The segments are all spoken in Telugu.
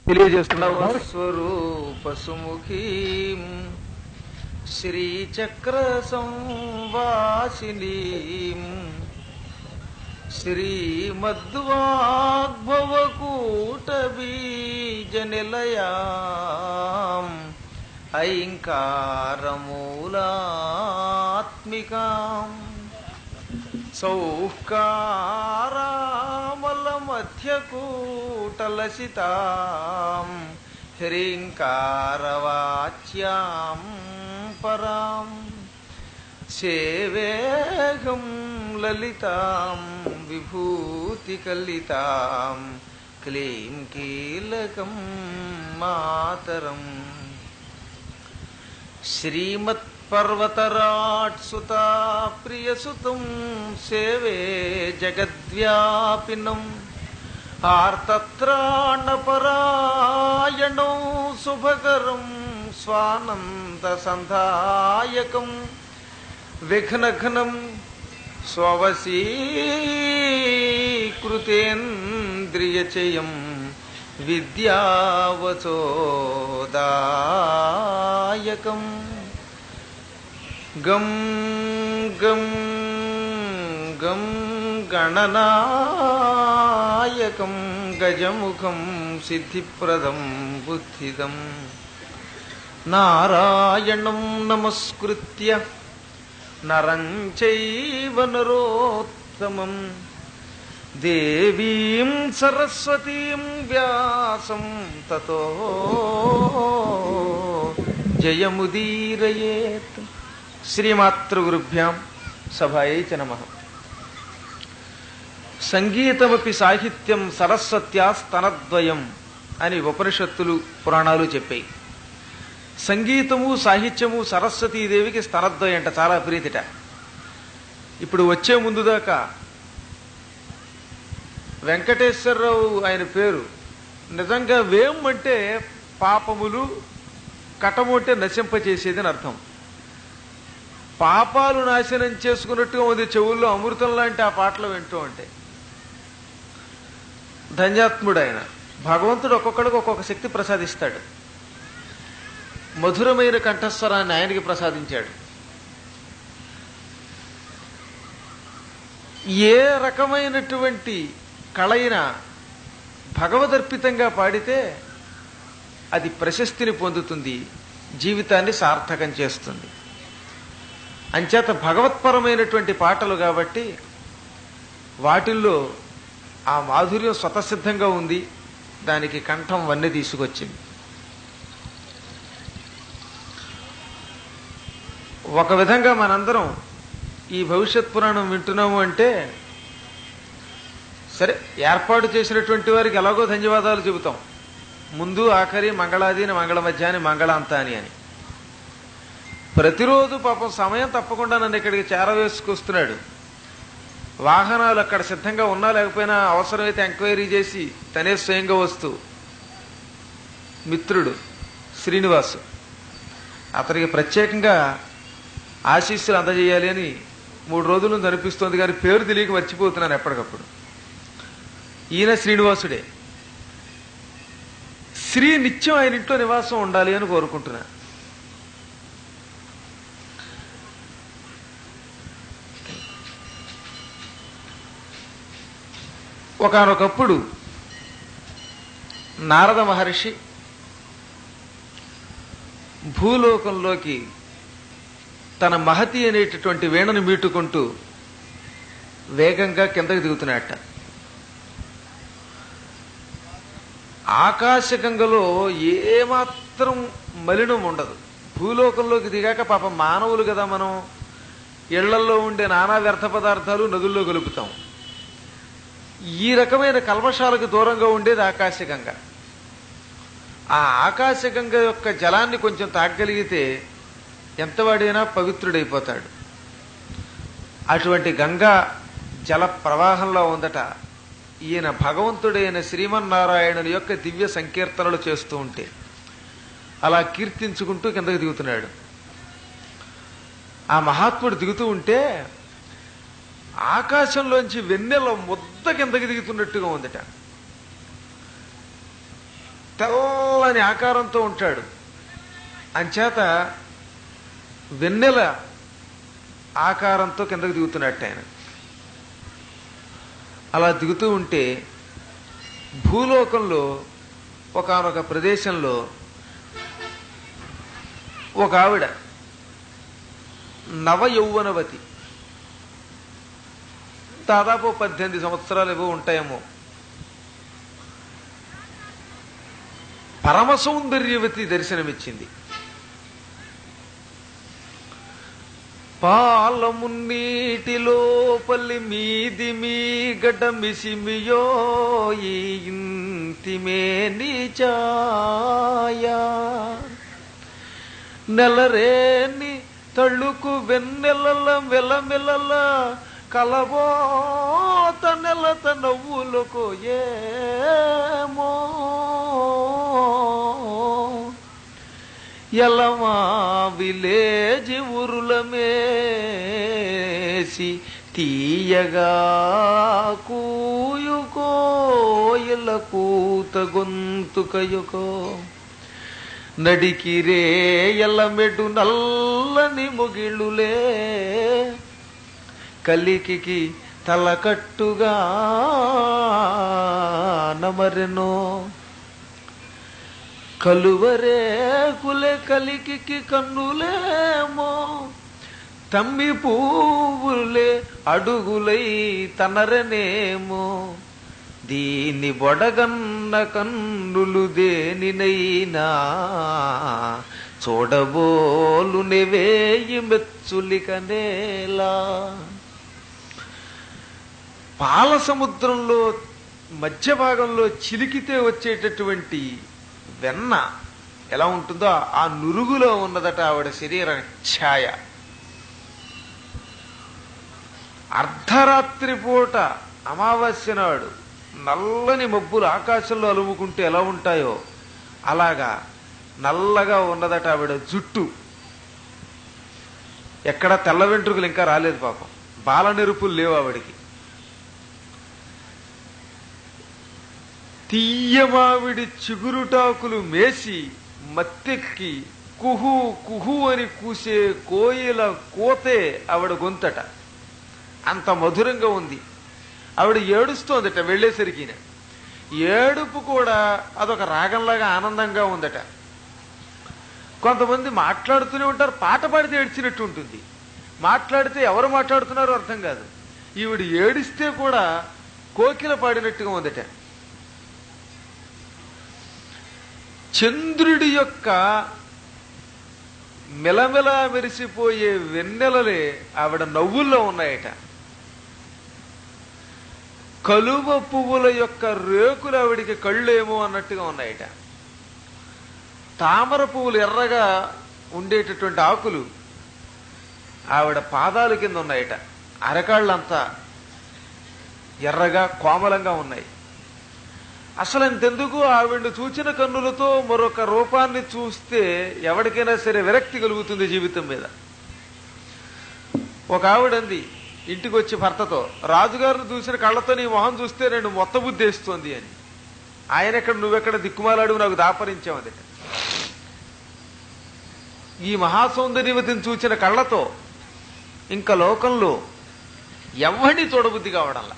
తెలియజేస్తున్నావు. స్వరూప సుముఖీం శ్రీచక్ర సంవాసినీం శ్రీమద్వాగ్భవకూటబీజనిలయాం ఐంకారమూలాత్మికాం సౌకారామలమధ్యకూటలసితాం హ్రీంకారవాచ్యాం పరాం సేవేహం లలితాం విభూతికలితాం క్లీం కీలకం మాతరం. శ్రీమత్పర్వతరాట్సుతా ప్రియసుతం సేవే జగద్వ్యాపినం ఆర్తత్రాణపరాయణం శుభకరం స్వానందసంధాయకం విఘ్నఘ్నం స్వవశీకృతేంద్రియచయం విద్యావచోదాయకం గం గం గం గణనాయకం గజముఖం సిద్ధిప్రదం బుద్ధిదం నారాయణం నమస్కృత్య నరం చైవ నరోత్తమం దేవీం సరస్వతీం వ్యాసం తతో జయముదీరయేత్. శ్రీమాతృగురుభ్యాం సభాయై చ నమః. సంగీతమపి సాహిత్యం సరస్వత్యాస్తనద్వయం అని ఉపనిషత్తులు పురాణాలు చెప్పాయి. సంగీతము సాహిత్యము సరస్వతీదేవికి స్తనద్వయం అంట, చాలా ప్రీతిట. ఇప్పుడు వచ్చే ముందు దాకా వెంకటేశ్వరరావు ఆయన పేరు నిజంగా వేం అంటే పాపములు, కటము అంటే నశింపచేసేది అని అర్థం. పాపాలు నాశనం చేసుకున్నట్టుగా ఉంది చెవుల్లో అమృతం లాంటి ఆ పాటలు వింటూ ఉంటాయి. ధన్యాత్ముడు ఆయన. భగవంతుడు ఒక్కొక్కడికి ఒక్కొక్క శక్తి ప్రసాదిస్తాడు. మధురమైన కంఠస్వరాన్ని ఆయనకి ప్రసాదించాడు. ఏ రకమైనటువంటి కళైనా భగవదర్పితంగా పాడితే అది ప్రశస్తిని పొందుతుంది, జీవితాన్ని సార్థకం చేస్తుంది. అంచేత భగవత్పరమైనటువంటి పాటలు కాబట్టి వాటిల్లో ఆ మాధుర్యం స్వతసిద్ధంగా ఉంది. దానికి కంఠం వన్నె తీసుకొచ్చింది. ఒక విధంగా మనందరం ఈ భవిష్యత్ పురాణం వింటున్నాము అంటే సరే, ఏర్పాటు చేసినటువంటి వారికి ఎలాగో ధన్యవాదాలు చెబుతాం. ముందు ఆఖరి మంగళాదిని, మంగళ మధ్యాన్ని, మంగళాంతాని అని. ప్రతిరోజు పాపం సమయం తప్పకుండా నన్ను ఇక్కడికి చేరవేసుకొస్తున్నాడు. వాహనాలు అక్కడ సిద్ధంగా ఉన్నా లేకపోయినా అవసరమైతే ఎంక్వైరీ చేసి తనే స్వయంగా వస్తూ మిత్రుడు శ్రీనివాసు, అతనికి ప్రత్యేకంగా ఆశీస్సులు అందజేయాలి అని 3 రోజుల నుంచి అనిపిస్తోంది, కానీ పేరు తెలియక మర్చిపోతున్నాను ఎప్పటికప్పుడు. ఈయన శ్రీనివాసుడే. శ్రీ నిత్యం ఆయన ఇంట్లో నివాసం ఉండాలి అని కోరుకుంటున్నా. ఒకానొకప్పుడు నారద మహర్షి భూలోకంలోకి తన మహతి అనేటటువంటి వీణను మీటుకుంటూ వేగంగా కిందకి దిగుతున్నట్ట. ఆకాశగంగలో ఏమాత్రం మలినం ఉండదు. భూలోకంలోకి దిగాక పాపం మానవులు కదా మనం, ఇళ్లల్లో ఉండే నానా వ్యర్థ పదార్థాలు నదుల్లో కలుపుతాం. ఈ రకమైన కల్మషాలకు దూరంగా ఉండేది ఆకాశగంగ. ఆ ఆకాశగంగ యొక్క జలాన్ని కొంచెం తాగగలిగితే ఎంతవాడైనా పవిత్రుడైపోతాడు. అటువంటి గంగా జల ప్రవాహంలో ఉందట. ఈయన భగవంతుడైన శ్రీమన్నారాయణుని యొక్క దివ్య సంకీర్తనలు చేస్తూ ఉంటే అలా కీర్తించుకుంటూ కిందకి దిగుతున్నాడు. ఆ మహాత్ముడు దిగుతూ ఉంటే ఆకాశంలోంచి వెన్నెల ముద్ద కిందకి దిగుతున్నట్టుగా ఉందట. తెల్లని ఆకారంతో ఉంటాడు. అంచేత వెన్నెల ఆకారంతో కిందకు దిగుతున్నట్టు ఆయన. అలా దిగుతూ ఉంటే భూలోకంలో ఒకానొక ప్రదేశంలో ఒక ఆవిడ నవ యౌవనవతి, దాదాపు 18 సంవత్సరాలు ఏవో ఉంటాయేమో, పరమ సౌందర్యవతి దర్శనమిచ్చింది. పాలమున్నీటిలోపలి మీది మీ గడ్డ మిసిమియో ఇంతిమే నిజాయా నెలరేని తళ్ళుకు వెన్నెలల వెలమెలల కలబోత నెలత నవ్వులకు ఏమో ఎలమా విలేజ్ ఊరుల మేసి తీయగా కూయుకో ఎల కూత గొంతుకయుకో నడికిరే ఎల్లమెడు నల్లని ముగిళ్ళులే కలికి తలకట్టుగా నమరెనో కలువరే కులే కలికి కన్నులేమో తమ్మి పువ్వులే అడుగులై తనరనేమో దీని బొడగన్న కన్నులు దేనినైనా చూడబోలు నెవేయి మెచ్చులికనేలా. పాల సముద్రంలో మధ్య భాగంలో చిలికితే వచ్చేటటువంటి వెన్న ఎలా ఉంటుందో ఆ నురుగులో ఉన్నదట ఆవిడ శరీర ఛాయ. అర్ధరాత్రి పూట అమావాస్య నాడు నల్లని మబ్బులు ఆకాశంలో అలుముకుంటే ఎలా ఉంటాయో అలాగా నల్లగా ఉన్నదట ఆవిడ జుట్టు. ఎక్కడ తెల్ల వెంట్రుకలు ఇంకా రాలేదు పాపం, బాల నెరుపులు లేవు ఆవిడికి. తీయమావిడి చిగురుటాకులు మేసి మత్తెక్కి కుహు కుహు అని కూసే కోయిల కోతే ఆవిడ గొంతట. అంత మధురంగా ఉంది. ఆవిడ ఏడుస్తోందట వెళ్లేసరికి. ఏడుపు కూడా అదొక రాగంలాగా ఆనందంగా ఉందట. కొంతమంది మాట్లాడుతూనే ఉంటారు, పాట పాడితే ఏడ్చినట్టు ఉంటుంది, మాట్లాడితే ఎవరు మాట్లాడుతున్నారో అర్థం కాదు. ఈవిడ ఏడిస్తే కూడా కోకిల పాడినట్టుగా ఉందట. చంద్రుడి యొక్క మెలమెలా మెరిసిపోయే వెన్నెలలే ఆవిడ నవ్వుల్లో ఉన్నాయట. కలువ పువ్వుల యొక్క రేకులు ఆవిడికి కళ్ళేమో అన్నట్టుగా ఉన్నాయట. తామర పువ్వులు ఎర్రగా ఉండేటటువంటి ఆకులు ఆవిడ పాదాల కింద ఉన్నాయట. అరకాళ్ళంతా ఎర్రగా కోమలంగా ఉన్నాయి. అసలు ఇంతెందుకు ఆవిడ్ని చూచిన కన్నులతో మరొక రూపాన్ని చూస్తే ఎవరికైనా సరే విరక్తి కలుగుతుంది జీవితం మీద. ఒక ఆవిడంది ఇంటికి వచ్చి భర్తతో, రాజుగారిని చూసిన కళ్ళతో నీ మొహం చూస్తే నేను మొత్త బుద్ధేస్తోంది అని. ఆయన ఎక్కడ నువ్వెక్కడ దిక్కుమాలాడు నాకు దాపరించామది. ఈ మహాసౌందర్యవతిని చూచిన కళ్ళతో ఇంకా లోకంలో ఎవరిని చూడబుద్ధి కావడంలా.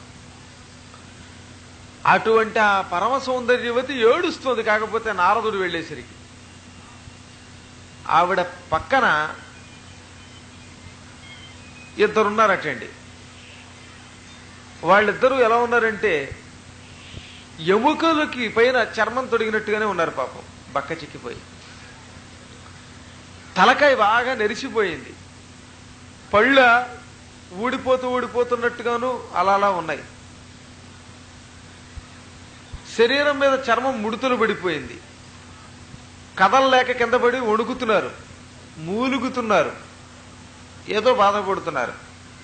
అటువంటి ఆ పరమ సౌందర్యవతి ఏడుస్తోంది. కాకపోతే నారదుడు వెళ్లేసరికి ఆవిడ పక్కన ఇద్దరున్నారటండి. వాళ్ళిద్దరూ ఎలా ఉన్నారంటే ఎముకలకి పైన చర్మం తొడిగినట్టుగానే ఉన్నారు పాపం, బక్క చిక్కిపోయి. తలకాయ బాగా నెరిసిపోయింది, పళ్ళ ఊడిపోతున్నట్టుగాను అలా అలా ఉన్నాయి. శరీరం మీద చర్మం ముడుతులు పడిపోయింది. కదలలేక కింద పడి వణుకుతున్నారు, మూలుగుతున్నారు, ఏదో బాధపడుతున్నారు.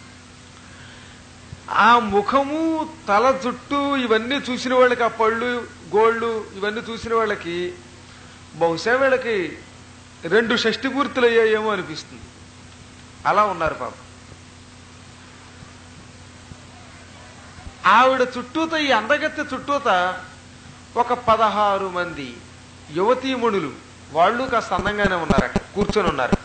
ఆ ముఖము తల జుట్టు ఇవన్నీ చూసిన వాళ్ళకి, ఆ పళ్ళు గోళ్ళు ఇవన్నీ చూసిన వాళ్ళకి బహుశా వీళ్ళకి 2 షష్ఠి పూర్తులు అయ్యాయేమో అనిపిస్తుంది. అలా ఉన్నారు పాపం. ఆవిడ చుట్టూత, ఈ అందగత్తె చుట్టూత ఒక 16 మంది యువతీమణులు వాళ్ళు కాస్త అందంగానే ఉన్నారట, కూర్చొని ఉన్నారు.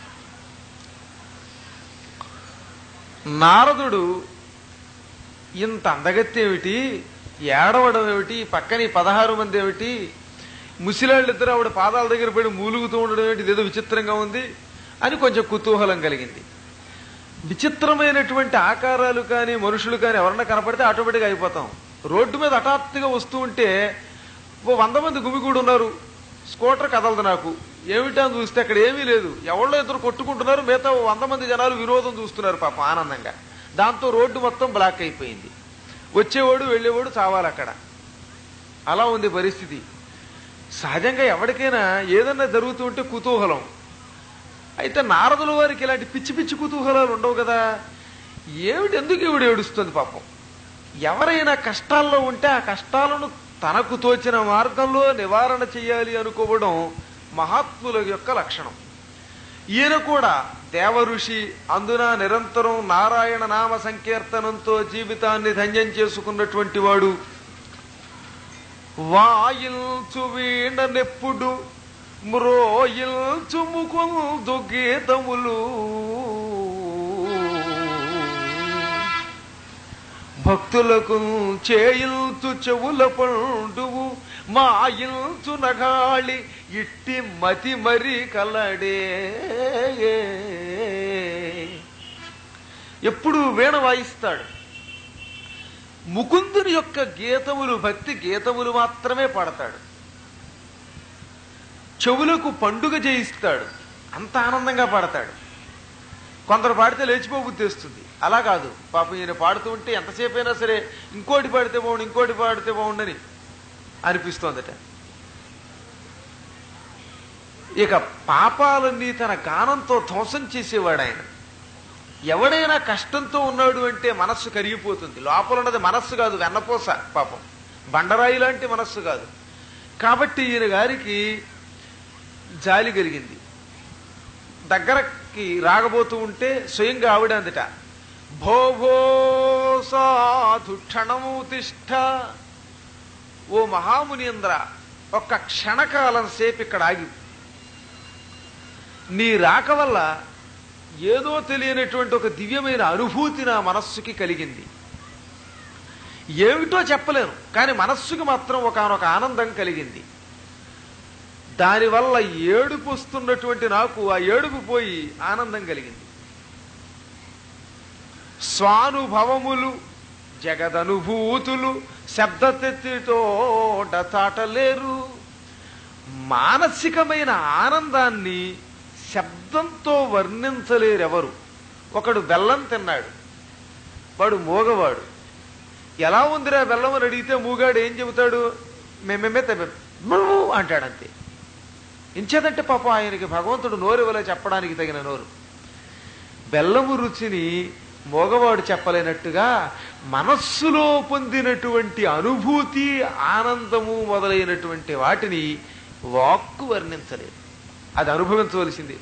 నారదుడు ఇంత అందగత్తి ఏమిటి, ఏడవడం ఏమిటి, పక్కని 16 మంది ఏమిటి, ముసిలాళ్ళిద్దరు ఆవిడ పాదాల దగ్గర పడి మూలుగుతూ ఉండడం ఏమిటి, ఇదేదో విచిత్రంగా ఉంది అని కొంచెం కుతూహలం కలిగింది. విచిత్రమైనటువంటి ఆకారాలు కానీ మనుషులు కానీ ఎవరన్నా కనపడితే ఆటోమేటిక్గా అయిపోతాం. రోడ్డు మీద హఠాత్తుగా వస్తూ ఉంటే 100 మంది గుమిగూడు ఉన్నారు, స్కూటర్ కదలదు నాకు, ఏమిటా అని చూస్తే అక్కడ ఏమీ లేదు, ఎవరో ఇద్దరు కొట్టుకుంటున్నారు, మిగతా 100 మంది జనాలు విరోధం చూస్తున్నారు పాపం ఆనందంగా. దాంతో రోడ్డు మొత్తం బ్లాక్ అయిపోయింది. వచ్చేవాడు వెళ్ళేవాడు చావాలి అక్కడ. అలా ఉంది పరిస్థితి. సహజంగా ఎవరికైనా ఏదన్నా జరుగుతూ ఉంటే కుతూహలం. అయితే నారదుల వారికి ఇలాంటి పిచ్చి పిచ్చి కుతూహలాలు ఉండవు కదా. ఏమిటి, ఎందుకు ఈవిడ ఏడుస్తుంది పాపం? ఎవరైనా కష్టాల్లో ఉంటే ఆ కష్టాలను తనకు తోచిన మార్గంలో నివారణ చెయ్యాలి అనుకోవడం మహాత్ముల యొక్క లక్షణం. ఈయన కూడా దేవఋషి, అందున నిరంతరం నారాయణ నామ సంకీర్తనంతో జీవితాన్ని ధన్యం చేసుకున్నటువంటి వాడు. వాయిల్చు వీణనెప్పుడు మ్రోయిల్చు ముకుందు గీతములు, భక్తులకు చేయిల్చు చెవుల పండువు, మాయిల్చు నగాళి ఇట్టి మతి మరి కలడే. ఎప్పుడు వీణ వాయిస్తాడు. ముకుందుని యొక్క గీతములు, భక్తి గీతములు మాత్రమే పాడతాడు. చెవులకు పండుగ చేయిస్తాడు, అంత ఆనందంగా పాడతాడు. కొందరు పాడితే లేచిపోబుద్ధి వస్తుంది. అలా కాదు పాపం, ఈయన పాడుతూ ఉంటే ఎంతసేపు అయినా సరే ఇంకోటి పాడితే బాగుండు, ఇంకోటి పాడితే బాగుండని అనిపిస్తోందట. ఇక పాపాలన్నీ తన గానంతో ధ్వంసం చేసేవాడు ఆయన. ఎవడైనా కష్టంతో ఉన్నాడు అంటే మనస్సు కరిగిపోతుంది. లోపల ఉన్నది మనస్సు కాదు, వెన్నపోస, పాపం బండరాయి లాంటి మనస్సు కాదు. కాబట్టి ఈయన గారికి జాలి కలిగింది. దగ్గరకి రాగబోతూ ఉంటే స్వయంగా ఆవిడ అందట, భోభో సాధు క్షణము తిష్ట, ఓ మహామునీంద్ర, ఒక్క క్షణకాలం సేపు ఇక్కడ ఆగి, నీ రాక వల్ల ఏదో తెలియనటువంటి ఒక దివ్యమైన అనుభూతి నా మనస్సుకి కలిగింది. ఏమిటో చెప్పలేను, కానీ మనస్సుకి మాత్రం ఒకానొక ఆనందం కలిగింది. దానివల్ల ఏడుపు వస్తున్నటువంటి నాకు ఆ ఏడుపు పోయి ఆనందం కలిగింది. స్వానుభవములు జగదనుభూతులు శబ్దతెత్తితోట చాటలేరు. మానసికమైన ఆనందాన్ని శబ్దంతో వర్ణించలేరెవరు. ఒకడు బెల్లం తిన్నాడు, వాడు మూగవాడు. ఎలా ఉందిరా బెల్లం అని అడిగితే మూగాడు ఏం చెబుతాడు? మేమేమే తెమ్ము అంటాడంతే. ఇంచేదంటే పాపం ఆయనకి భగవంతుడు నోరు ఇవ్వలే చెప్పడానికి తగిన నోరు. బెల్లము రుచిని మోగవాడు చెప్పలేనట్టుగా మనస్సులో పొందినటువంటి అనుభూతి, ఆనందము మొదలైనటువంటి వాటిని వాక్కు వర్ణించలేదు, అది అనుభవించవలసింది.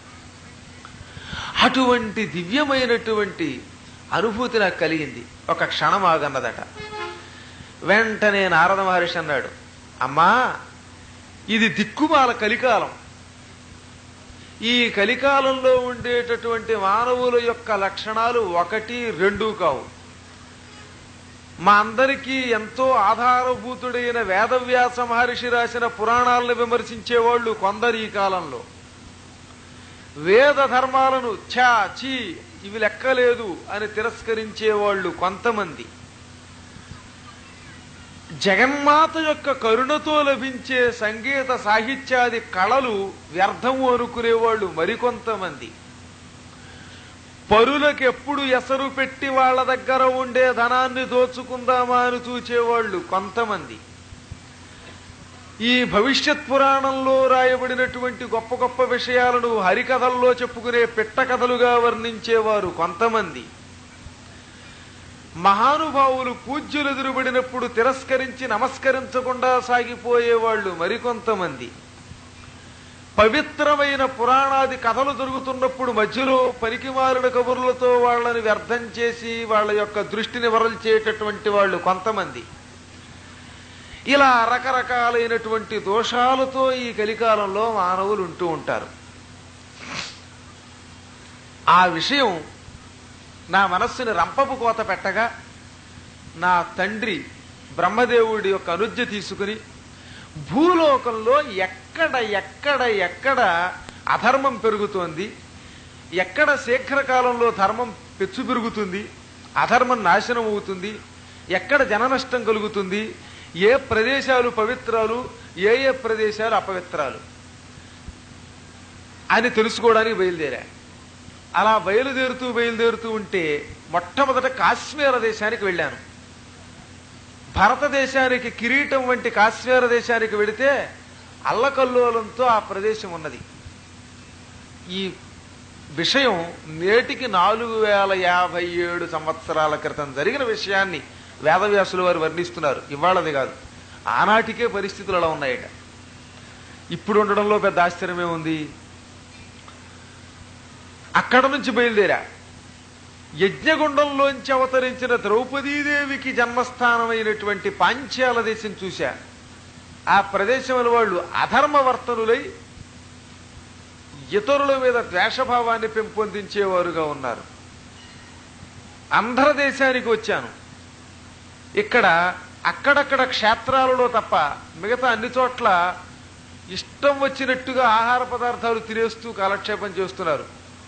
అటువంటి దివ్యమైనటువంటి అనుభూతి నాకు కలిగింది. ఒక క్షణం ఆగన్నదట. వెంటనే నారద మహర్షి అన్నాడు, అమ్మా, ఇది దిక్కుమాల కలికాలం. ఈ కలికాలంలో ఉండేటటువంటి మానవుల యొక్క లక్షణాలు 1, 2 కావు. మా అందరికీ ఎంతో ఆధారభూతుడైన వేదవ్యాస మహర్షి రాసిన పురాణాలను విమర్శించేవాళ్లు కొందరు ఈ కాలంలో, వేద ధర్మాలను ఛా చీ ఇవి లెక్కలేదు అని తిరస్కరించేవాళ్లు కొంతమంది, జగన్మాత యొక్క కరుణతో లభించే సంగీత సాహిత్యాది కళలు వ్యర్థము అనుకునేవాళ్లు మరికొంతమంది, పరులకు ఎప్పుడు ఎసరు పెట్టి వాళ్ల దగ్గర ఉండే ధనాన్ని దోచుకుందామా అని చూచేవాళ్లు కొంతమంది, ఈ భవిష్యత్ పురాణంలో రాయబడినటువంటి గొప్ప గొప్ప విషయాలను హరికథల్లో చెప్పుకునే పిట్ట కథలుగా వర్ణించేవారు కొంతమంది, మహానుభావులు పూజ్యులు ఎదురుబడినప్పుడు తిరస్కరించి నమస్కరించకుండా సాగిపోయేవాళ్లు మరికొంతమంది, పవిత్రమైన పురాణాది కథలు జరుగుతున్నప్పుడు మధ్యలో పనికిమాలిన కబుర్లతో వాళ్ళని వ్యర్థం చేసి వాళ్ళ యొక్క దృష్టిని వరల్చేటటువంటి వాళ్ళు కొంతమంది. ఇలా రకరకాలైనటువంటి దోషాలతో ఈ కలికాలంలో మానవులు ఉంటూ ఉంటారు. ఆ విషయం నా మనస్సుని రంపపు కోత పెట్టగా నా తండ్రి బ్రహ్మదేవుడి యొక్క అనుజ్ఞ తీసుకుని భూలోకంలో ఎక్కడ ఎక్కడ ఎక్కడ అధర్మం పెరుగుతోంది, ఎక్కడ శీఘ్రకాలంలో ధర్మం పెచ్చు పెరుగుతుంది, అధర్మం నాశనం అవుతుంది, ఎక్కడ జన నష్టం కలుగుతుంది, ఏ ప్రదేశాలు పవిత్రాలు, ఏ ఏ ప్రదేశాలు అపవిత్రాలు అని తెలుసుకోవడానికి బయలుదేరా. అలా బయలుదేరుతూ ఉంటే మొట్టమొదట కాశ్మీర దేశానికి వెళ్ళాను. భారతదేశానికి కిరీటం వంటి కాశ్మీర దేశానికి వెడితే అల్లకల్లోలంతో ఆ ప్రదేశం ఉన్నది. ఈ విషయం నేటికి 4057 సంవత్సరాల క్రితం జరిగిన విషయాన్ని వేదవ్యాసుల వారు వర్ణిస్తున్నారు. ఇవాళది కాదు, ఆనాటికే పరిస్థితులు అలా ఉన్నాయట. ఇప్పుడు ఉండడంలో పెద్ద ఆశ్చర్యమే ఉంది. అక్కడ నుంచి బయలుదేరా. యజ్ఞగుండంలోంచి అవతరించిన ద్రౌపదీదేవికి జన్మస్థానమైనటువంటి పాంచాల దేశం చూశా. ఆ ప్రదేశంలో వాళ్ళు అధర్మవర్తనులై ఇతరుల మీద ద్వేషభావాన్ని పెంపొందించేవారుగా ఉన్నారు. ఆంధ్రదేశానికి వచ్చాను. ఇక్కడ అక్కడక్కడ క్షేత్రాలలో తప్ప మిగతా అన్ని చోట్ల ఇష్టం వచ్చినట్టుగా ఆహార పదార్థాలు తినేస్తూ కాలక్షేపం చేస్తున్నారు.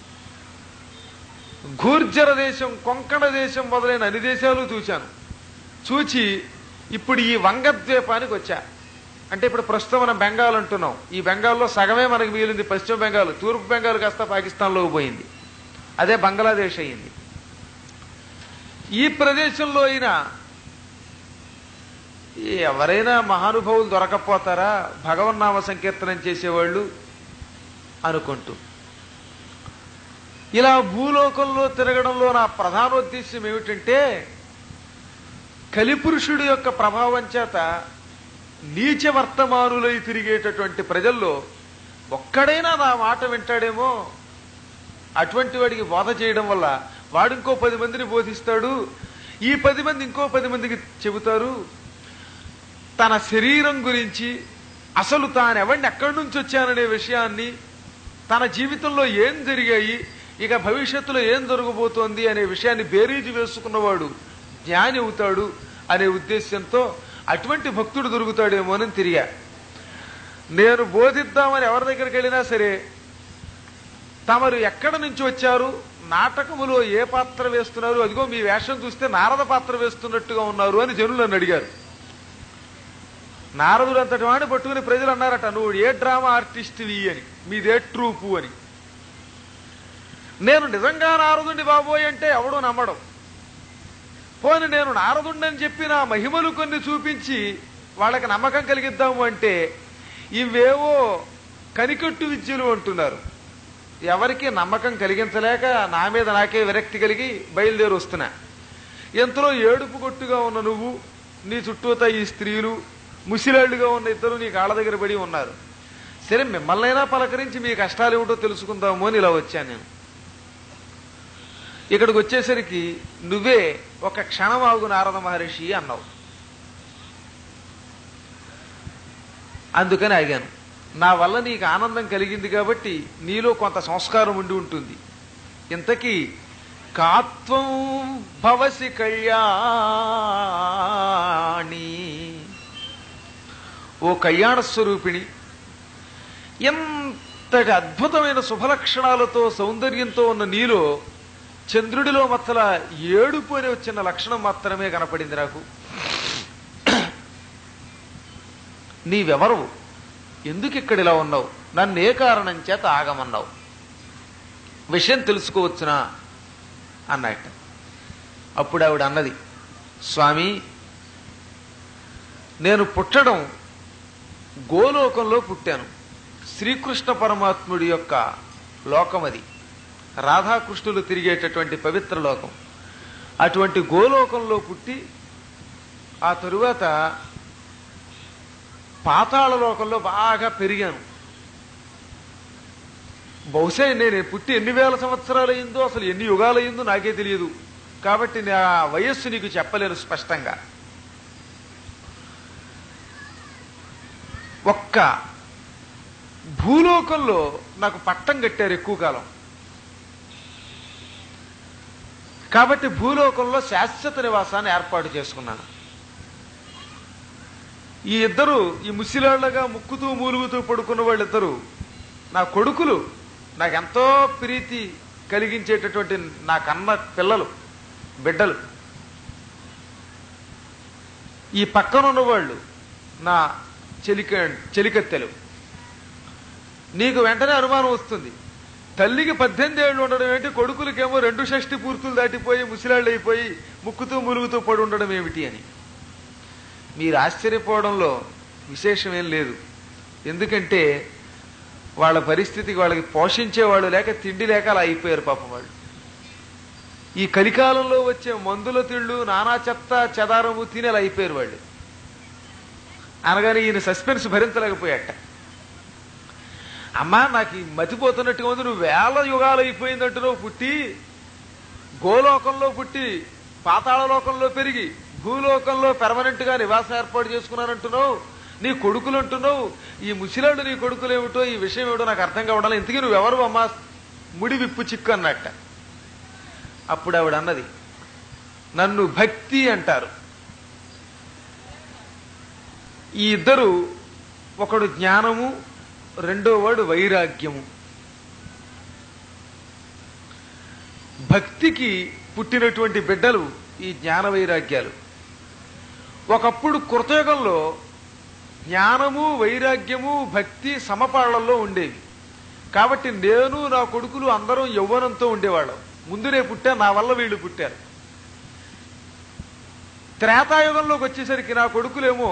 గూర్జర దేశం, కొంకణ దేశం మొదలైన అన్ని దేశాలు చూశాను. చూచి ఇప్పుడు ఈ వంగద్వీపానికి వచ్చా. అంటే ఇప్పుడు ప్రస్తుతం మనం బెంగాల్ అంటున్నాం. ఈ బెంగాల్లో సగమే మనకి మిగిలింది పశ్చిమ బెంగాల్. తూర్పు బెంగాల్ కాస్త పాకిస్తాన్లోకి పోయింది. అదే బంగ్లాదేశ్ అయింది. ఈ ప్రదేశంలో అయినా ఎవరైనా మహానుభావులు దొరకపోతారా భగవన్నామ సంకీర్తనం చేసేవాళ్ళు అనుకుంటూ ఇలా భూలోకంలో తిరగడంలో నా ప్రధానోద్దేశ్యం ఏమిటంటే కలిపురుషుడి యొక్క ప్రభావం చేత నీచ వర్తమానులై తిరిగేటటువంటి ప్రజల్లో ఒక్కడైనా నా మాట వింటాడేమో, అటువంటి వాడికి బోధ చేయడం వల్ల వాడు ఇంకో 10 మందిని బోధిస్తాడు, ఈ 10 మంది ఇంకో 10 మందికి చెబుతారు. తన శరీరం గురించి, అసలు తానెవడిని ఎక్కడి నుంచి వచ్చాననే విషయాన్ని, తన జీవితంలో ఏం జరిగాయి, ఇక భవిష్యత్తులో ఏం జరగబోతోంది అనే విషయాన్ని బేరీజు వేసుకున్నవాడు జ్ఞాని అవుతాడు అనే ఉద్దేశంతో అటువంటి భక్తుడు దొరుకుతాడేమోనని తిరిగా. నేను బోధిద్దామని ఎవరి దగ్గరికి వెళ్ళినా సరే తమరు ఎక్కడి నుంచి వచ్చారు, నాటకములో ఏ పాత్ర వేస్తున్నారు, అదిగో మీ వేషం చూస్తే నారద పాత్ర వేస్తున్నట్టుగా ఉన్నారు అని జనులు నన్ను అడిగారు. నారదుడు అంతటి వాడిని పట్టుకుని ప్రజలు అన్నారట, నువ్వు ఏ డ్రామా ఆర్టిస్ట్వి అని, మీదే ట్రూపు అని. నేను నిజంగా నారదుండి బాబోయ్ అంటే ఎవడూ నమ్మడం. పోని నేను నారదుండని చెప్పి నా మహిమలు కొన్ని చూపించి వాళ్ళకి నమ్మకం కలిగిద్దాము అంటే ఇవేవో కనికట్టు విద్యలు అంటున్నారు. ఎవరికి నమ్మకం కలిగించలేక నా మీద నాకే విరక్తి కలిగి బయలుదేరి వస్తున్నా. ఎంతలో ఏడుపు కొట్టుగా ఉన్న నువ్వు, నీ చుట్టూతా ఈ స్త్రీలు, ముసిలాళ్లుగా ఉన్న ఇద్దరు నీ కాళ్ళ దగ్గర పడి ఉన్నారు. సరే మిమ్మల్నైనా పలకరించి మీ కష్టాలు ఏమిటో తెలుసుకుందాము అని ఇలా వచ్చాను నేను. ఇక్కడికి వచ్చేసరికి నువ్వే ఒక క్షణం ఆగు నారద మహర్షి అన్నావు. అందుకని ఆగాను. నా వల్ల నీకు ఆనందం కలిగింది కాబట్టి నీలో కొంత సంస్కారం ఉండి ఉంటుంది. ఇంతకీ కాత్వం భవసి కళ్యాణి, ఓ కళ్యాణ స్వరూపిణి, ఎంతటి అద్భుతమైన శుభలక్షణాలతో సౌందర్యంతో ఉన్న నీలో చంద్రుడిలో మచ్చల ఏడుపు అనే వచ్చిన లక్షణం మాత్రమే కనపడింది నాకు. నీవెవరు, ఎందుకు ఇక్కడ ఇలా ఉన్నావు, నన్ను ఏ కారణం చేత ఆగమన్నావు, విషయం తెలుసుకోవచ్చునా అన్నట్ట. అప్పుడు ఆవిడ అన్నది, స్వామి నేను పుట్టడం గోలోకంలో పుట్టాను. శ్రీకృష్ణ పరమాత్ముడి యొక్క లోకం అది, రాధాకృష్ణులు తిరిగేటటువంటి పవిత్ర లోకం. అటువంటి గోలోకంలో పుట్టి ఆ తరువాత పాతాళ లోకంలో బాగా పెరిగాను. బహుశా నేను పుట్టి ఎన్ని వేల సంవత్సరాలు అయిందో, అసలు ఎన్ని యుగాలు అయిందో నాకే తెలియదు. కాబట్టి నా వయస్సు నీకు చెప్పలేను స్పష్టంగా. ఒక్క భూలోకంలో నాకు పట్టం కట్టారు ఎక్కువ కాలం. కాబట్టి భూలోకంలో శాశ్వత నివాసాన్ని ఏర్పాటు చేసుకున్నాను. ఈ ఇద్దరు ఈ ముసిలాళ్లగా ముక్కుతూ మూలుగుతూ పడుకున్న వాళ్ళిద్దరూ నా కొడుకులు, నాకెంతో ప్రీతి కలిగించేటటువంటి నా కన్న పిల్లలు, బిడ్డలు. ఈ పక్కన ఉన్నవాళ్ళు నా చెలికత్తెలు. నీకు వెంటనే అనుమానం వస్తుంది, తల్లికి 18 ఏళ్ళు ఉండడం ఏంటి, కొడుకులకేమో 2 షష్టి పూర్తులు దాటిపోయి ముసిలాళ్ళు అయిపోయి ముక్కుతూ ములుగుతూ పడి ఉండడం ఏమిటి అని. మీరు ఆశ్చర్యపోవడంలో విశేషమేం లేదు. ఎందుకంటే వాళ్ళ పరిస్థితికి వాళ్ళకి పోషించేవాళ్ళు లేక, తిండి లేక అలా అయిపోయారు పాపం వాళ్ళు. ఈ కలికాలంలో వచ్చే మందుల తిళ్ళు, నానా చెత్త చెదారము తిని అలా అయిపోయారు వాళ్ళు. అనగానే ఈయన సస్పెన్స్ భరించలేకపోయాట. అమ్మా, నాకు ఈ మతిపోతున్నట్టుగా ఉంది, నువ్వు 1000 యుగాలు అయిపోయిందంటున్నావు పుట్టి, గోలోకంలో పుట్టి పాతాళలోకంలో పెరిగి భూలోకంలో పెర్మనెంట్ గా నివాసం ఏర్పాటు చేసుకున్నానంటున్నావు, నీ కొడుకులు అంటున్నావు, ఈ ముసిలాడు నీ కొడుకులు ఏమిటో, ఈ విషయం ఏమిటో నాకు అర్థం కావడాలి, ఇంతకీ నువ్వెవరు అమ్మా, ముడి విప్పు చిక్కు అన్నట్ట. అప్పుడు ఆవిడ అన్నది, నన్ను భక్తి అంటారు. ఈ ఇద్దరు, ఒకడు జ్ఞానము, రెండో వాడు వైరాగ్యము. భక్తికి పుట్టినటువంటి బిడ్డలు ఈ జ్ఞాన వైరాగ్యాలు. ఒకప్పుడు కృతయుగంలో జ్ఞానము, వైరాగ్యము, భక్తి సమపాళ్లలో ఉండేవి. కాబట్టి నేను, నా కొడుకులు అందరం యవ్వనంతో ఉండేవాళ్ళం. ముందునే పుట్టా, నా వల్ల వీళ్ళు పుట్టారు. త్రేతాయుగంలోకి వచ్చేసరికి నా కొడుకులేమో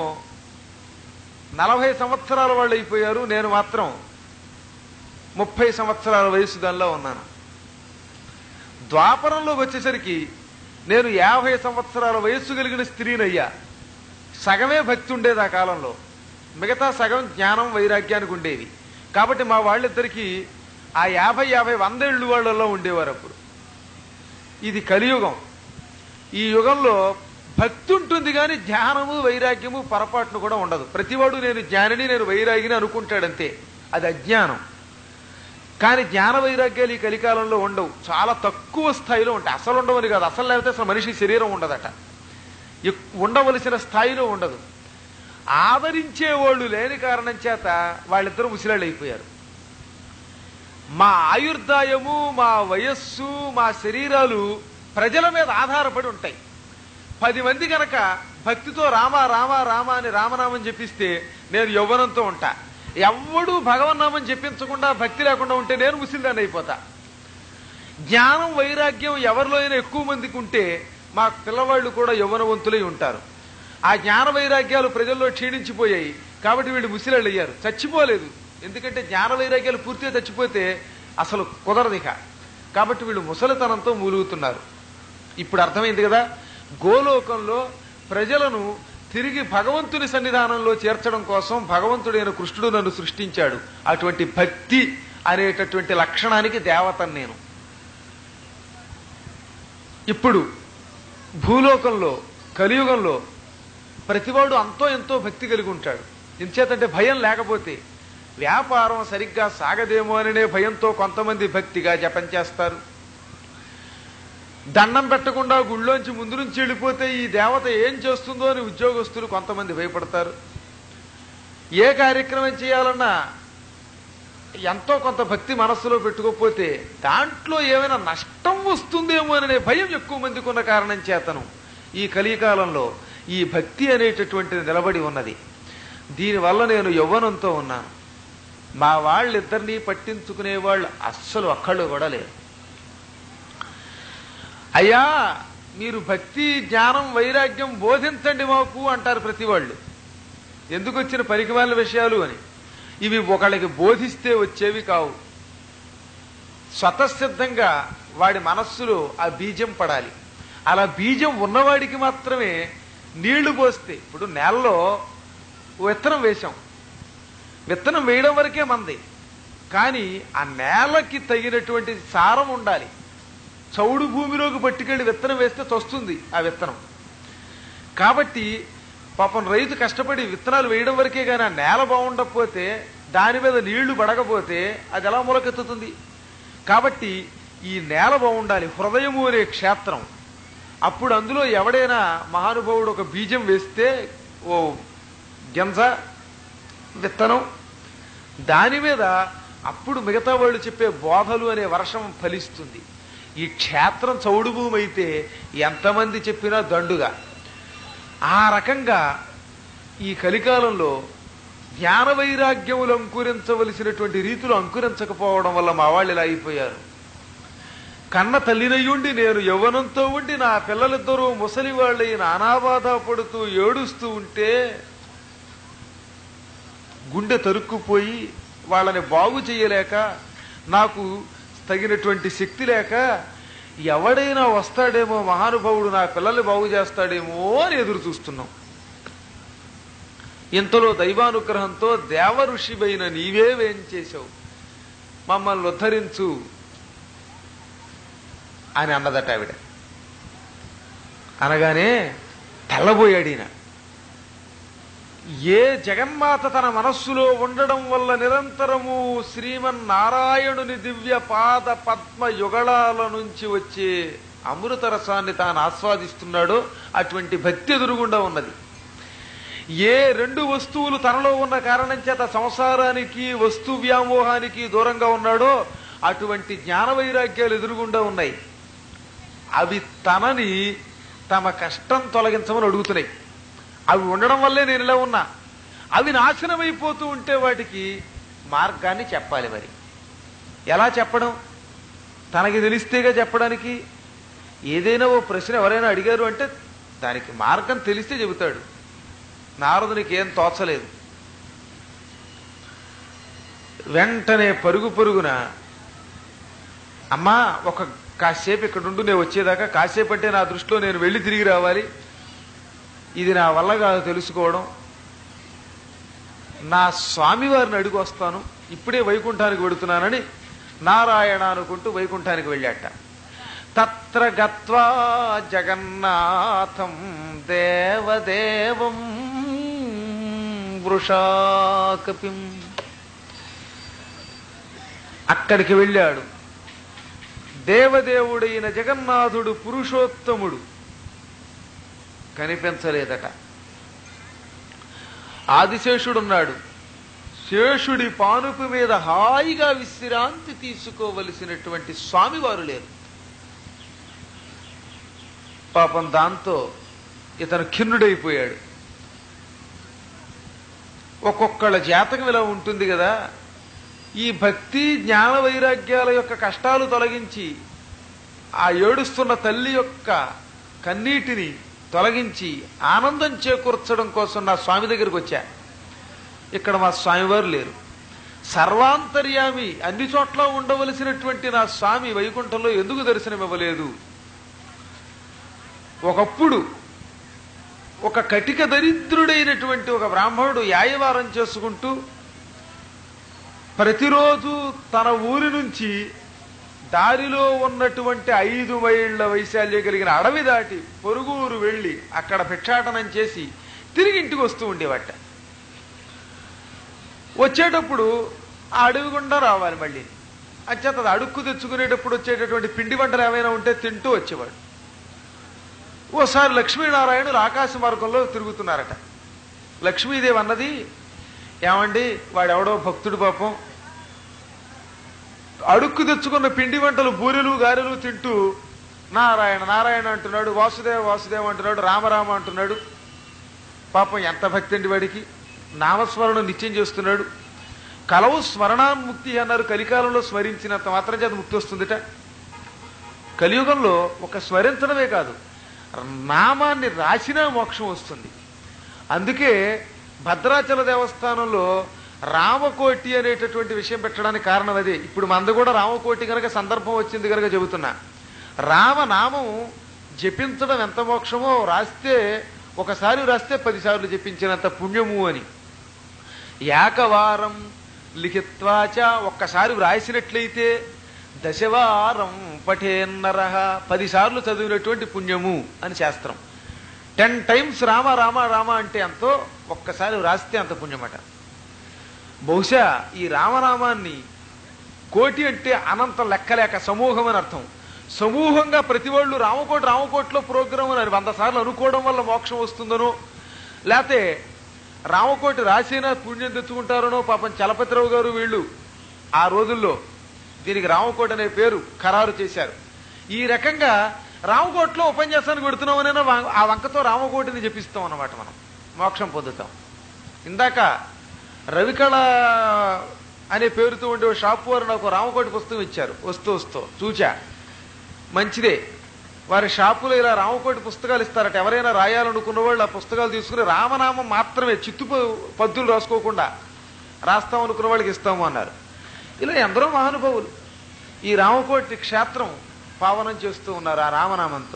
40 సంవత్సరాల వాళ్ళు అయిపోయారు, నేను మాత్రం 30 సంవత్సరాల వయసు దానిలో ఉన్నాను. ద్వాపరంలోకి వచ్చేసరికి నేను 50 సంవత్సరాల వయస్సు కలిగిన స్త్రీనయ్యా. సగమే భక్తి ఉండేది ఆ కాలంలో, మిగతా సగం జ్ఞానం వైరాగ్యానికి ఉండేవి. కాబట్టి మా వాళ్ళిద్దరికీ ఆ 50-100 ఏళ్ళు వాళ్ళల్లో ఉండేవారు అప్పుడు. ఇది కలియుగం. ఈ యుగంలో భక్తి ఉంటుంది కానీ జ్ఞానము వైరాగ్యము పొరపాటును కూడా ఉండదు. ప్రతివాడు నేను జ్ఞానిని, నేను వైరాగిని అనుకుంటాడంతే, అది అజ్ఞానం. కానీ జ్ఞాన వైరాగ్యాలు ఈ కలికాలంలో ఉండవు, చాలా తక్కువ స్థాయిలో ఉంటాయి. అసలు ఉండవని కాదు, అసలు లేకపోతే అసలు మనిషి శరీరం ఉండదట, ఉండవలసిన స్థాయిలో ఉండదు. ఆదరించేవాళ్ళు లేని కారణం చేత వాళ్ళిద్దరూ ముసిలాళ్ళు అయిపోయారు. మా ఆయుర్దాయము, మా వయస్సు, మా శరీరాలు ప్రజల మీద ఆధారపడి ఉంటాయి. 10 మంది కనుక భక్తితో రామ రామ రామ అని రామనామం చెప్పిస్తే నేను యవ్వనంతో ఉంటా. ఎవ్వడూ భగవన్నామం చెప్పించకుండా భక్తి లేకుండా ఉంటే నేను ముసిల్దాన్ని అయిపోతా. జ్ఞానం వైరాగ్యం ఎవరిలో అయినా ఎక్కువ మందికి ఉంటే మా పిల్లవాళ్ళు కూడా యవ్వనవంతులై ఉంటారు. ఆ జ్ఞాన వైరాగ్యాలు ప్రజల్లో క్షీణించిపోయాయి కాబట్టి వీళ్ళు ముసిలాళ్ళు అయ్యారు. చచ్చిపోలేదు, ఎందుకంటే జ్ఞాన వైరాగ్యాలు పూర్తిగా చచ్చిపోతే అసలు కుదరదిక. కాబట్టి వీళ్ళు ముసలితనంతో మూలుగుతున్నారు. ఇప్పుడు అర్థమైంది కదా, గోలోకంలో ప్రజలను తిరిగి భగవంతుని సన్నిధానంలో చేర్చడం కోసం భగవంతుడైన కృష్ణుడు నన్ను సృష్టించాడు. అటువంటి భక్తి అనేటటువంటి లక్షణానికి దేవతను నేను. ఇప్పుడు భూలోకంలో కలియుగంలో ప్రతివాడు అంతో ఎంతో భక్తి కలిగి ఉంటాడు. ఎంచేతంటే భయం లేకపోతే వ్యాపారం సరిగ్గా సాగదేమో అనే భయంతో కొంతమంది భక్తిగా జపం చేస్తారు. దండం పెట్టకుండా గుళ్ళోంచి ముందు నుంచి వెళ్ళిపోతే ఈ దేవత ఏం చేస్తుందో అని ఉద్యోగస్తులు కొంతమంది భయపడతారు. ఏ కార్యక్రమం చేయాలన్నా ఎంతో కొంత భక్తి మనస్సులో పెట్టుకోకపోతే దాంట్లో ఏమైనా నష్టం వస్తుందేమో అనే భయం ఎక్కువ మందికి ఉన్న కారణం చేతను ఈ కలికాలంలో ఈ భక్తి అనేటటువంటిది నిలబడి ఉన్నది. దీనివల్ల నేను యవ్వనంతో ఉన్నాను. మా వాళ్ళిద్దరినీ పట్టించుకునే వాళ్ళు అస్సలు ఒక్కళ్ళు కూడా లేరు. అయ్యా, మీరు భక్తి, జ్ఞానం, వైరాగ్యం బోధించండి మాకు అంటారు ప్రతి వాళ్ళు. ఎందుకు వచ్చిన పనికిమాలిన విషయాలు అని. ఇవి ఒకళ్ళకి బోధిస్తే వచ్చేవి కావు. స్వతసిద్ధంగా వాడి మనస్సులో ఆ బీజం పడాలి. అలా బీజం ఉన్నవాడికి మాత్రమే నీళ్లు పోస్తే, ఇప్పుడు నేలలో విత్తనం వేశాం, విత్తనం వేయడం వరకే మంది, కానీ ఆ నేలకి తగినటువంటి సారం ఉండాలి. చౌడు భూమిలోకి పట్టుకెళ్ళి విత్తనం వేస్తే తొస్తుంది ఆ విత్తనం. కాబట్టి పాపం రైతు కష్టపడి విత్తనాలు వేయడం వరకే కానీ ఆ నేల బాగుండకపోతే, దాని మీద నీళ్లు పడకపోతే అది ఎలా మొలకెత్తుతుంది? కాబట్టి ఈ నేల బాగుండాలి, హృదయము అనే క్షేత్రం. అప్పుడు అందులో ఎవడైనా మహానుభావుడు ఒక బీజం వేస్తే, ఓ గింజ విత్తనం, దాని మీద అప్పుడు మిగతా వాళ్ళు చెప్పే బోధలు అనే వర్షం ఫలిస్తుంది. ఈ క్షేత్రం చౌడు భూమి అయితే ఎంతమంది చెప్పినా దండుగా. ఆ రకంగా ఈ కలికాలంలో జ్ఞాన వైరాగ్యములు అంకురించవలసినటువంటి రీతిలో అంకురించకపోవడం వల్ల మా వాళ్ళు ఇలా అయిపోయారు. కన్న తల్లినయ్యుండి నేను యవ్వనంతో ఉండి నా పిల్లలిద్దరూ ముసలి వాళ్ళై నానాబాధ పడుతూ ఏడుస్తూ ఉంటే గుండె తరుక్కుపోయి వాళ్ళని బాగు చేయలేక, నాకు తగినటువంటి శక్తి లేక, ఎవడైనా వస్తాడేమో మహానుభావుడు నా పిల్లల్ని బాగు చేస్తాడేమో అని ఎదురు చూస్తున్నాం. ఇంతలో దైవానుగ్రహంతో దేవ ఋషివైన నీవే వేంచేశావు, మమ్మల్ని ఉద్ధరించు అని అన్నదట ఆవిడ. అనగానే తెల్లబోయాడిన. ఏ జగన్మాత తన మనస్సులో ఉండడం వల్ల నిరంతరము శ్రీమన్నారాయణుని దివ్య పాద పద్మ యుగళాల నుంచి వచ్చే అమృత రసాన్ని తాను ఆస్వాదిస్తున్నాడో అటువంటి భక్తి ఎదురుగుండా ఉన్నది. ఏ రెండు వస్తువులు తనలో ఉన్న కారణం చేత సంసారానికి వస్తు వ్యామోహానికి దూరంగా ఉన్నాడో అటువంటి జ్ఞాన వైరాగ్యాలు ఎదురుగుండా ఉన్నాయి. అవి తనని తమ కష్టం తొలగించమని అడుగుతున్నాయి. అవి ఉండడం వల్లే నేను ఇలా ఉన్నా. అవి నాశనమైపోతూ ఉంటే వాటికి మార్గాన్ని చెప్పాలి. మరి ఎలా చెప్పడం? తనకి తెలిస్తేగా చెప్పడానికి. ఏదైనా ఓ ప్రశ్న ఎవరైనా అడిగారు అంటే దానికి మార్గం తెలిస్తే చెబుతాడు. నారదునికి ఏం తోచలేదు. వెంటనే పరుగు పరుగున, అమ్మా ఒక కాసేపు ఇక్కడ ఉండు, నేను వచ్చేదాకా. కాసేపు అంటే నా దృష్టిలో నేను వెళ్ళి తిరిగి రావాలి. ఇది నా వల్ల కాదు తెలుసుకోవడం. నా స్వామివారిని అడిగి వస్తాను, ఇప్పుడే వైకుంఠానికి వెడుతున్నానని నారాయణ అనుకుంటూ వైకుంఠానికి వెళ్ళాట. తత్ర గత్వా జగన్నాథం దేవదేవం వృషాకపిం. అక్కడికి వెళ్ళాడు. దేవదేవుడైన జగన్నాథుడు పురుషోత్తముడు కనిపించలేదట. ఆదిశేషుడున్నాడు. శేషుడి పానుపు మీద హాయిగా విశ్రాంతి తీసుకోవలసినటువంటి స్వామివారు లేరు. పాపం దాంతో ఇతను ఖిన్నుడైపోయాడు. ఒక్కొక్కళ్ళ జాతకం ఇలా ఉంటుంది కదా. ఈ భక్తి జ్ఞాన వైరాగ్యాల యొక్క కష్టాలు తొలగించి ఆ ఏడుస్తున్న తల్లి యొక్క కన్నీటిని తొలగించి ఆనందం చేకూర్చడం కోసం నా స్వామి దగ్గరికి వచ్చా. ఇక్కడ మా స్వామివారు లేరు. సర్వాంతర్యామి, అన్ని చోట్ల ఉండవలసినటువంటి నా స్వామి వైకుంఠంలో ఎందుకు దర్శనమివ్వలేదు? ఒకప్పుడు ఒక కటిక దరిద్రుడైనటువంటి ఒక బ్రాహ్మణుడు యాయవారం చేసుకుంటూ ప్రతిరోజు తన ఊరి నుంచి దారిలో ఉన్నటువంటి 5 మైళ్ళ వైశాల్యం కలిగిన అడవి దాటి పొరుగురు వెళ్లి అక్కడ భిక్షాటనం చేసి తిరిగి ఇంటికి వస్తూ ఉండేవాట. వచ్చేటప్పుడు ఆ అడవి గుండా రావాలి. మళ్ళీ అంచేత అడుక్కు తెచ్చుకునేటప్పుడు వచ్చేటటువంటి పిండి వంటలు ఏమైనా ఉంటే తింటూ వచ్చేవాడు. ఓసారి లక్ష్మీనారాయణులు ఆకాశ మార్గంలో తిరుగుతున్నారట. లక్ష్మీదేవి అన్నది, ఏమండి వాడెవడో భక్తుడు పాపం అడుక్కు తెచ్చుకున్న పిండి వంటలు బూరెలు గారెలు తింటూ నారాయణ నారాయణ అంటున్నాడు, వాసుదేవ వాసుదేవ అంటున్నాడు, రామరామ అంటున్నాడు. పాపం ఎంత భక్తి అండి వాడికి. నామస్మరణం నిత్యం చేస్తున్నాడు. కలవు స్మరణాన్ముక్తి అన్నారు. కలికాలంలో స్మరించినంత మాత్రం చేత ముక్తి వస్తుందిట. కలియుగంలో ఒక స్మరించడమే కాదు, నామాన్ని రాసినా మోక్షం వస్తుంది. అందుకే భద్రాచల దేవస్థానంలో రామకోటి అనేటటువంటి విషయం పెట్టడానికి కారణం అదే. ఇప్పుడు మంద కూడా రామకోటి కనుక సందర్భం వచ్చింది కనుక చెబుతున్నా. రామనామం జపించడం ఎంత మోక్షమో, రాస్తే ఒకసారి రాస్తే 10 సార్లు జపించినంత పుణ్యము అని. ఏకవారం లిఖిత్వాచ, ఒక్కసారి రాసినట్లయితే దశవారం పఠేన్నరః, 10 సార్లు చదివినటువంటి పుణ్యము అని శాస్త్రం. 10 times రామ రామ రామ అంటే ఎంతో, ఒక్కసారి రాస్తే అంత పుణ్యమట. బహుశా ఈ రామనామాన్ని కోటి అంటే అనంతం లెక్కలేక సమూహం అని అర్థం. సమూహంగా ప్రతి వాళ్ళు రామకోటిలో ప్రోగ్రామ్ అని 100 సార్లు అనుకోవడం వల్ల మోక్షం వస్తుందనో, లేకపోతే రామకోటి రాసినా పుణ్యం తెచ్చుకుంటారనో పాపం చలపతిరావు గారు వీళ్ళు ఆ రోజుల్లో దీనికి రామకోటి అనే పేరు ఖరారు చేశారు. ఈ రకంగా రామకోటిలో ఉపన్యాసానికి పెడుతున్నామనైనా ఆ వంకతో రామకోటిని జపిస్తాం అన్నమాట, మనం మోక్షం పొందుతాం. ఇందాక రవికళ అనే పేరుతో ఉండే షాపు వారు నాకు రామకోటి పుస్తకం ఇచ్చారు. వస్తూ చూచా, మంచిదే. వారి షాపులో ఇలా రామకోటి పుస్తకాలు ఇస్తారట. ఎవరైనా రాయాలనుకున్న వాళ్ళు ఆ పుస్తకాలు తీసుకుని రామనామం మాత్రమే చిత్తు పద్దులు రాసుకోకుండా రాస్తాం అనుకున్న వాళ్ళకి ఇస్తాము అన్నారు. ఇలా ఎందరో మహానుభావులు ఈ రామకోటి క్షేత్రం పావనం చేస్తూ ఉన్నారు ఆ రామనామంతో.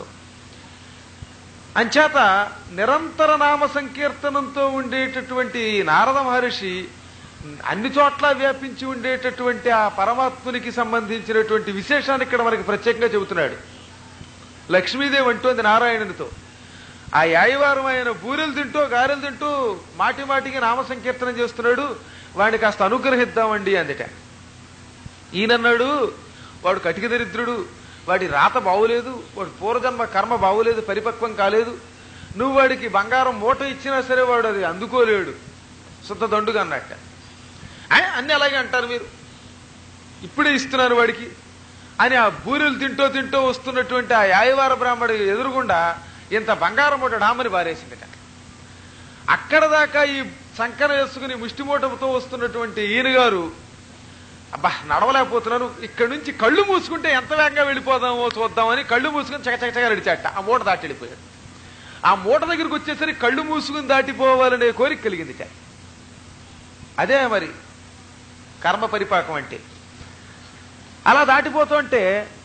అంచేత నిరంతర నామ సంకీర్తనంతో ఉండేటటువంటి నారద మహర్షి అన్ని చోట్ల వ్యాపించి ఉండేటటువంటి ఆ పరమాత్మునికి సంబంధించినటువంటి విశేషాన్ని ఇక్కడ మనకి ప్రత్యేకంగా చెబుతున్నాడు. లక్ష్మీదేవి అంటోంది నారాయణునితో, ఆ యాయవారం ఆయన బూరెలు తింటూ గారెలు తింటూ మాటి మాటికి నామ సంకీర్తనం చేస్తున్నాడు, వాడిని కాస్త అనుగ్రహిద్దామండి అందుట. ఈయనన్నాడు, వాడు కటిక దరిద్రుడు, వాడి రాత బాగులేదు, వాడు పూర్వజన్మ కర్మ బాగులేదు, పరిపక్వం కాలేదు, నువ్వు వాడికి బంగారం మూట ఇచ్చినా సరే వాడు అది అందుకోలేడు, శుద్ధ దండుగా అన్నట్ట. అన్ని అలాగే అంటారు మీరు, ఇప్పుడే ఇస్తున్నారు వాడికి అని ఆ బూరెలు తింటూ వస్తున్నటువంటి ఆ యాయవార బ్రాహ్మడి ఎదురుగుండా ఇంత బంగారం మూట డామని పారేసిందిట. అక్కడ దాకా ఈ సంకన వేసుకుని ముష్టిమూటతో వస్తున్నటువంటి ఈయన గారు, అబ్బా నడవలేకపోతున్నాను, ఇక్కడి నుంచి కళ్ళు మూసుకుంటే ఎంత వేగంగా వెళ్ళిపోదామో చూద్దామని కళ్ళు మూసుకుని చకచకచగా నడిచాట. ఆ మూట దాటి వెళ్ళిపోయాడు. ఆ మూట దగ్గరికి వచ్చేసరికి కళ్ళు మూసుకుని దాటిపోవాలనే కోరిక కలిగిందిట. అదే మరి కర్మ పరిపాకం అంటే. అలా దాటిపోతుంటే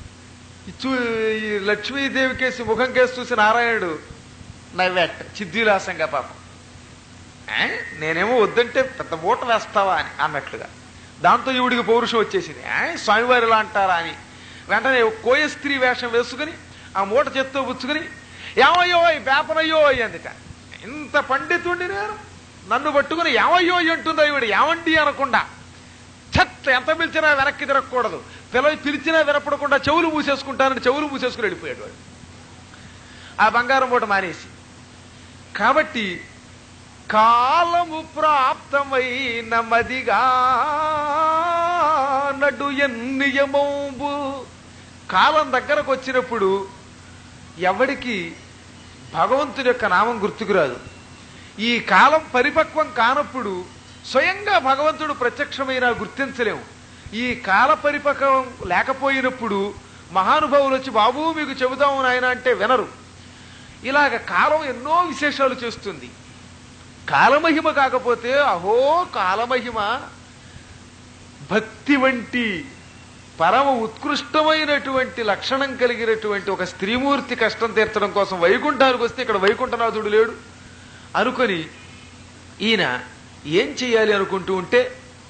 ఈ లక్ష్మీదేవి కేసి ముఖం కేసి చూసి నారాయణుడు నవ్వేట చిద్విలాసంగా, పాపం నేనేమో వద్దంటే పెద్ద మూట వేస్తావా అని అన్నట్లుగా. దాంతో ఈవిడికి పౌరుషం వచ్చేసింది. స్వామివారు ఇలా అంటారా అని వెంటనే కోయ స్త్రీ వేషం వేసుకుని ఆ మూట చేత్తో పుచ్చుకుని ఏమయ్యో వేపనయ్యో అందుక. ఇంత పండితుడిని నేను, నన్ను పట్టుకుని ఏమయ్యో అంటుందో ఈవిడ, ఏమండి అనకుండా ఛత్ ఎంత పిలిచినా వెనక్కి తిరగకూడదు, పిలిచినా వినపడకుండా చెవులు మూసేసుకుంటానని చెవులు మూసేసుకుని వెళ్ళిపోయాడు వాడు ఆ బంగారం మూట మానేసి. కాబట్టి కాలము ప్రాప్తమైన మదిగా నడు ఎన్నియమౌబు, కాలం దగ్గరకు వచ్చినప్పుడు ఎవడికి భగవంతుడి యొక్క నామం గుర్తుకు రాదు. ఈ కాలం పరిపక్వం కానప్పుడు స్వయంగా భగవంతుడు ప్రత్యక్షమైన గుర్తించలేము. ఈ కాల పరిపక్వం లేకపోయినప్పుడు మహానుభావులు వచ్చి బాబు మీకు చెబుదాము నాయన అంటే వినరు. ఇలాగ కాలం ఎన్నో విశేషాలు చేస్తుంది. కాలమహిమ కాకపోతే అహో కాలమహిమ, భక్తి వంటి పరమ ఉత్కృష్టమైనటువంటి లక్షణం కలిగినటువంటి ఒక స్త్రీమూర్తి కష్టం తీర్చడం కోసం వైకుంఠానికి వస్తే ఇక్కడ వైకుంఠనాథుడు లేడు అనుకొని ఈయన ఏం చెయ్యాలి అనుకుంటూ ఉంటే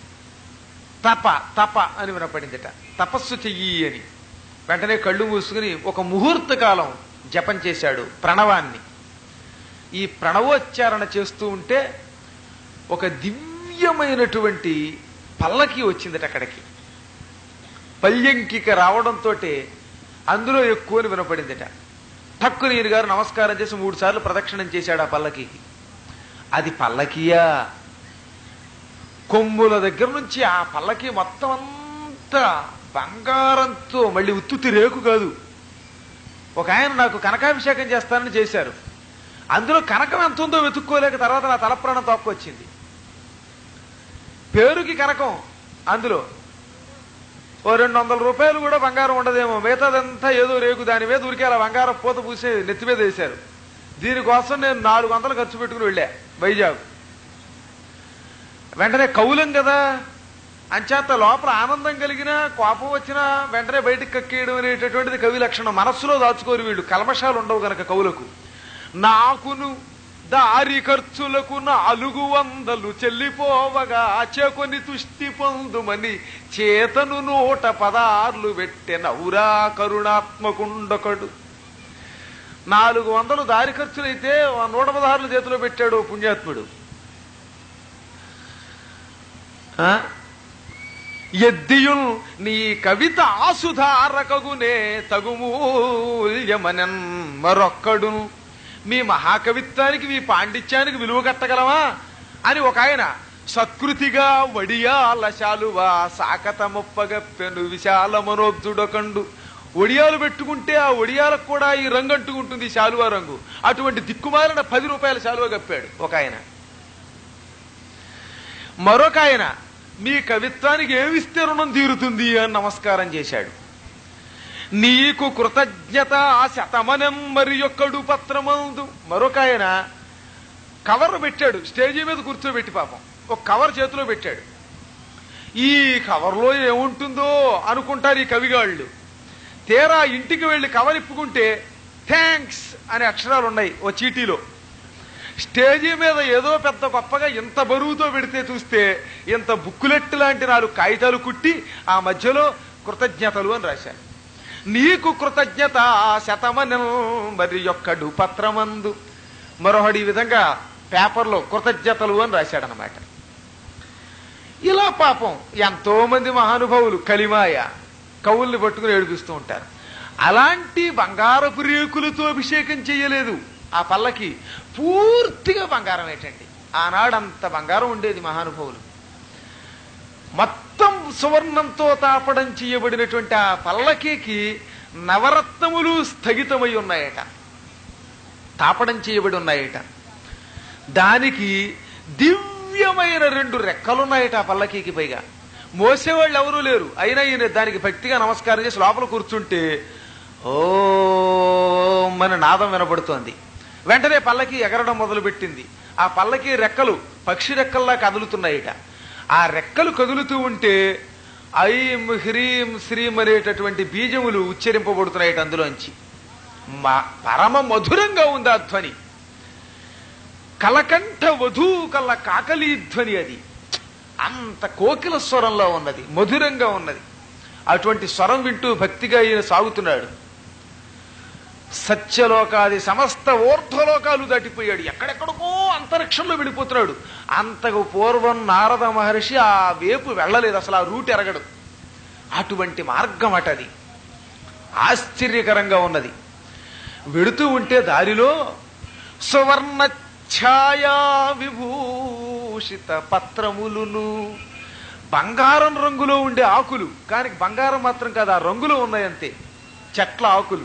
తప అని వినపడిందట. తపస్సు చెయ్యి అని వెంటనే కళ్ళు మూసుకుని ఒక ముహూర్త కాలం జపం చేశాడు ప్రణవాన్ని. ఈ ప్రణవోచ్చారణ చేస్తూ ఉంటే ఒక దివ్యమైనటువంటి పల్లకి వచ్చిందట అక్కడికి. పల్యంకిక రావడంతో అందులో ఎక్కువని వినపడిందట. ఠక్కుని ఈయన గారు నమస్కారం చేసి 3 సార్లు ప్రదక్షిణం చేశాడు ఆ పల్లకి. అది పల్లకియా, కొమ్ముల దగ్గర నుంచి ఆ పల్లకి మొత్తం అంతా బంగారంతో, మళ్ళీ ఉత్తుతి రేకు కాదు. ఒక ఆయన నాకు కనకాభిషేకం చేస్తానని చేశారు. అందులో కనకం ఎంత ఉందో వెతుక్కోలేక తర్వాత నా తలప్రాణం తక్కువచ్చింది. పేరుకి కనకం, అందులో ఓ 200 రూపాయలు కూడా బంగారం ఉండదేమో, మిగతాదంతా ఏదో రేకు. దాని మీద ఉరికి అలా బంగారం పూత పూసి నెత్తి మీద వేశారు. దీనికోసం నేను 400 ఖర్చు పెట్టుకుని వెళ్ళా వైజాగ్. వెంటనే కౌలం కదా, అంచేత లోపల ఆనందం కలిగినా కోపం వచ్చినా వెంటనే బయటికి కక్కేయడం అనేటటువంటిది కవి లక్షణం. మనస్సులో దాచుకోరు వీళ్ళు, కల్మషాలు ఉండవు గనక కవులకు. నాకును దారి ఖర్చులకు 400 చెల్లిపోవగా చేకొని తుష్టి పొందుమని చేతను 116 పెట్టె నౌరా కరుణాత్మకుండొకడు. 400 దారి ఖర్చులైతే 116 చేతిలో పెట్టాడు పుణ్యాత్ముడు. ఎద్దియుల్ నీ కవిత ఆసుధారకగునే తగుమూల్యమనన్ మరొక్కడు. మీ మహాకవిత్వానికి మీ పాండిత్యానికి విలువ కట్టగలవా అని ఒక ఆయన సత్కృతిగా వడియాల శాలువా సాకత ముప్పగప్పెను విశాల మనోబ్జుడకండు. ఒడియాలు పెట్టుకుంటే ఆ ఒడియాలకు కూడా ఈ రంగు అంటుకుంటుంది, శాలువా రంగు. అటువంటి దిక్కుమాలిన 10 రూపాయల శాలువా కప్పాడు ఒక ఆయన. మరొక ఆయన మీ కవిత్వానికి ఏమిస్తే రుణం తీరుతుంది అని నమస్కారం చేశాడు. నీకు కృతజ్ఞత శతమనం మరి ఒక్కడు పత్రమందు. మరొక ఆయన కవర్ పెట్టాడు, స్టేజీ మీద కూర్చోబెట్టి పాపం ఒక కవర్ చేతిలో పెట్టాడు. ఈ కవర్లో ఏముంటుందో అనుకుంటారు ఈ కవిగాళ్ళు. తీరా ఇంటికి వెళ్లి కవర్ ఇప్పుకుంటే థ్యాంక్స్ అనే అక్షరాలు ఉన్నాయి ఓ చీటీలో. స్టేజీ మీద ఏదో పెద్ద గొప్పగా ఇంత బరువుతో పెడితే చూస్తే ఇంత బుక్కులెట్టు లాంటి 4 కాగితాలు కుట్టి ఆ మధ్యలో కృతజ్ఞతలు అని రాశారు. నీకు కృతజ్ఞత శతమనం మరి ఒక్కడు పత్రమందు. మరొకటి ఈ విధంగా పేపర్లో కృతజ్ఞతలు అని రాశాడనమాట. ఇలా పాపం ఎంతో మంది మహానుభావులు కలిమాయ కవుల్ని పట్టుకుని ఏడిపిస్తూ ఉంటారు. అలాంటి బంగారపు రేకులతో అభిషేకం చేయలేదు ఆ పల్లకి, పూర్తిగా బంగారం ఏంటండి. ఆనాడంత బంగారం ఉండేది మహానుభావులు. మొత్తం సువర్ణంతో తాపడం చేయబడినటువంటి ఆ పల్లకీకి నవరత్నములు స్థగితమై ఉన్నాయట, తాపడం చేయబడి ఉన్నాయట. దానికి దివ్యమైన 2 రెక్కలున్నాయట ఆ పల్లకీకి. పైగా మోసేవాళ్ళు ఎవరూ లేరు. అయినా ఈయన దానికి భక్తిగా నమస్కారం చేసి లోపల కూర్చుంటే ఓం అని నాదం వినబడుతోంది. వెంటనే పల్లకి ఎగరడం మొదలుపెట్టింది. ఆ పల్లకి రెక్కలు పక్షి రెక్కల్లా కదులుతున్నాయిట. ఆ రెక్కలు కదులుతూ ఉంటే ఐం హ్రీం శ్రీం అనేటటువంటి బీజములు ఉచ్చరింపబడుతున్నాయిట అందులోంచి. పరమ మధురంగా ఉంది ఆ ధ్వని. కలకంఠ వధూ కల్ల కాకలీ ధ్వని. అది అంత కోకిల స్వరంలో ఉన్నది, మధురంగా ఉన్నది. అటువంటి స్వరం వింటూ భక్తిగా ఈయన సాగుతున్నాడు. సత్యలోకాది సమస్త ఊర్ధ్వలోకాలు దాటిపోయాడు. ఎక్కడెక్కడికో అంతరిక్షంలో వెళ్ళిపోతున్నాడు. అంతకు పూర్వం నారద మహర్షి ఆ వేపు వెళ్ళలేదు, అసలు ఆ రూట్ ఎరగడు. అటువంటి మార్గం అటది. ఆశ్చర్యకరంగా ఉన్నది. వెడుతూ ఉంటే దారిలో సువర్ణ ఛాయా విభూషిత పత్రములును, బంగారం రంగులో ఉండే ఆకులు, కానీ బంగారం మాత్రం కాదు, ఆ రంగులో ఉన్నాయంతే. చెట్ల ఆకులు,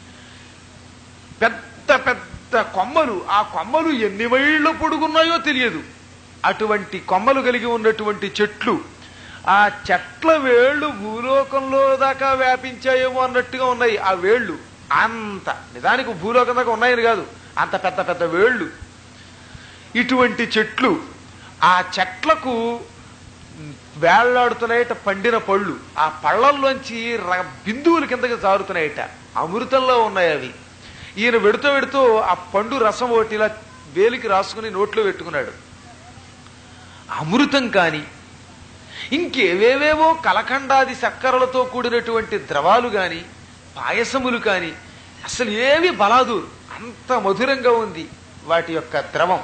పెద్ద పెద్ద కొమ్మలు. ఆ కొమ్మలు ఎన్ని మైళ్ళ పొడుగున్నాయో తెలియదు. అటువంటి కొమ్మలు కలిగి ఉన్నటువంటి చెట్లు. ఆ చెట్ల వేళ్లు భూలోకంలో దాకా వ్యాపించాయేమో అన్నట్టుగా ఉన్నాయి ఆ వేళ్లు. అంత నిజానికి భూలోకం దాకా ఉన్నాయని కాదు, అంత పెద్ద పెద్ద వేళ్లు. ఇటువంటి చెట్లు. ఆ చెట్లకు వేళ్లాడుతున్నాయట పండిన పళ్ళు. ఆ పళ్లల్లోంచి బిందువులు కిందకి జారుతున్నాయట, అమృతంలో ఉన్నాయి అవి. ఈయన వెడుతూ వెడుతూ ఆ పండు రసం ఒకటి ఇలా వేలికి రాసుకుని నోట్లో పెట్టుకున్నాడు. అమృతం కాని ఇంకేవేవేవో కలకండాది చక్కెరలతో కూడినటువంటి ద్రవాలు కాని పాయసములు కాని అసలు ఏవి బలాదూరు, అంత మధురంగా ఉంది వాటి యొక్క ద్రవం.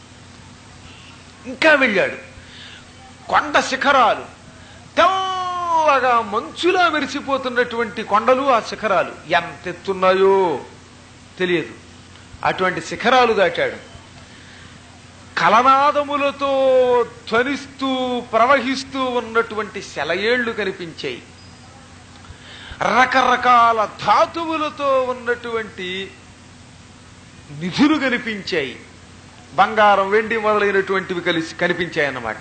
ఇంకా వెళ్ళాడు. కొండ శిఖరాలు, తెల్లగా మంచులా మెరిసిపోతున్నటువంటి కొండలు. ఆ శిఖరాలు ఎంత ఎత్తున్నాయో తెలియదు. అటువంటి శిఖరాలు దాటాడు. కలనాదములతో ధ్వనిస్తూ ప్రవహిస్తూ ఉన్నటువంటి సెలయేళ్లు కనిపించాయి. రకరకాల ధాతువులతో ఉన్నటువంటి నిధులు కనిపించాయి. బంగారం, వెండి మొదలైనటువంటివి కనిపించాయన్నమాట.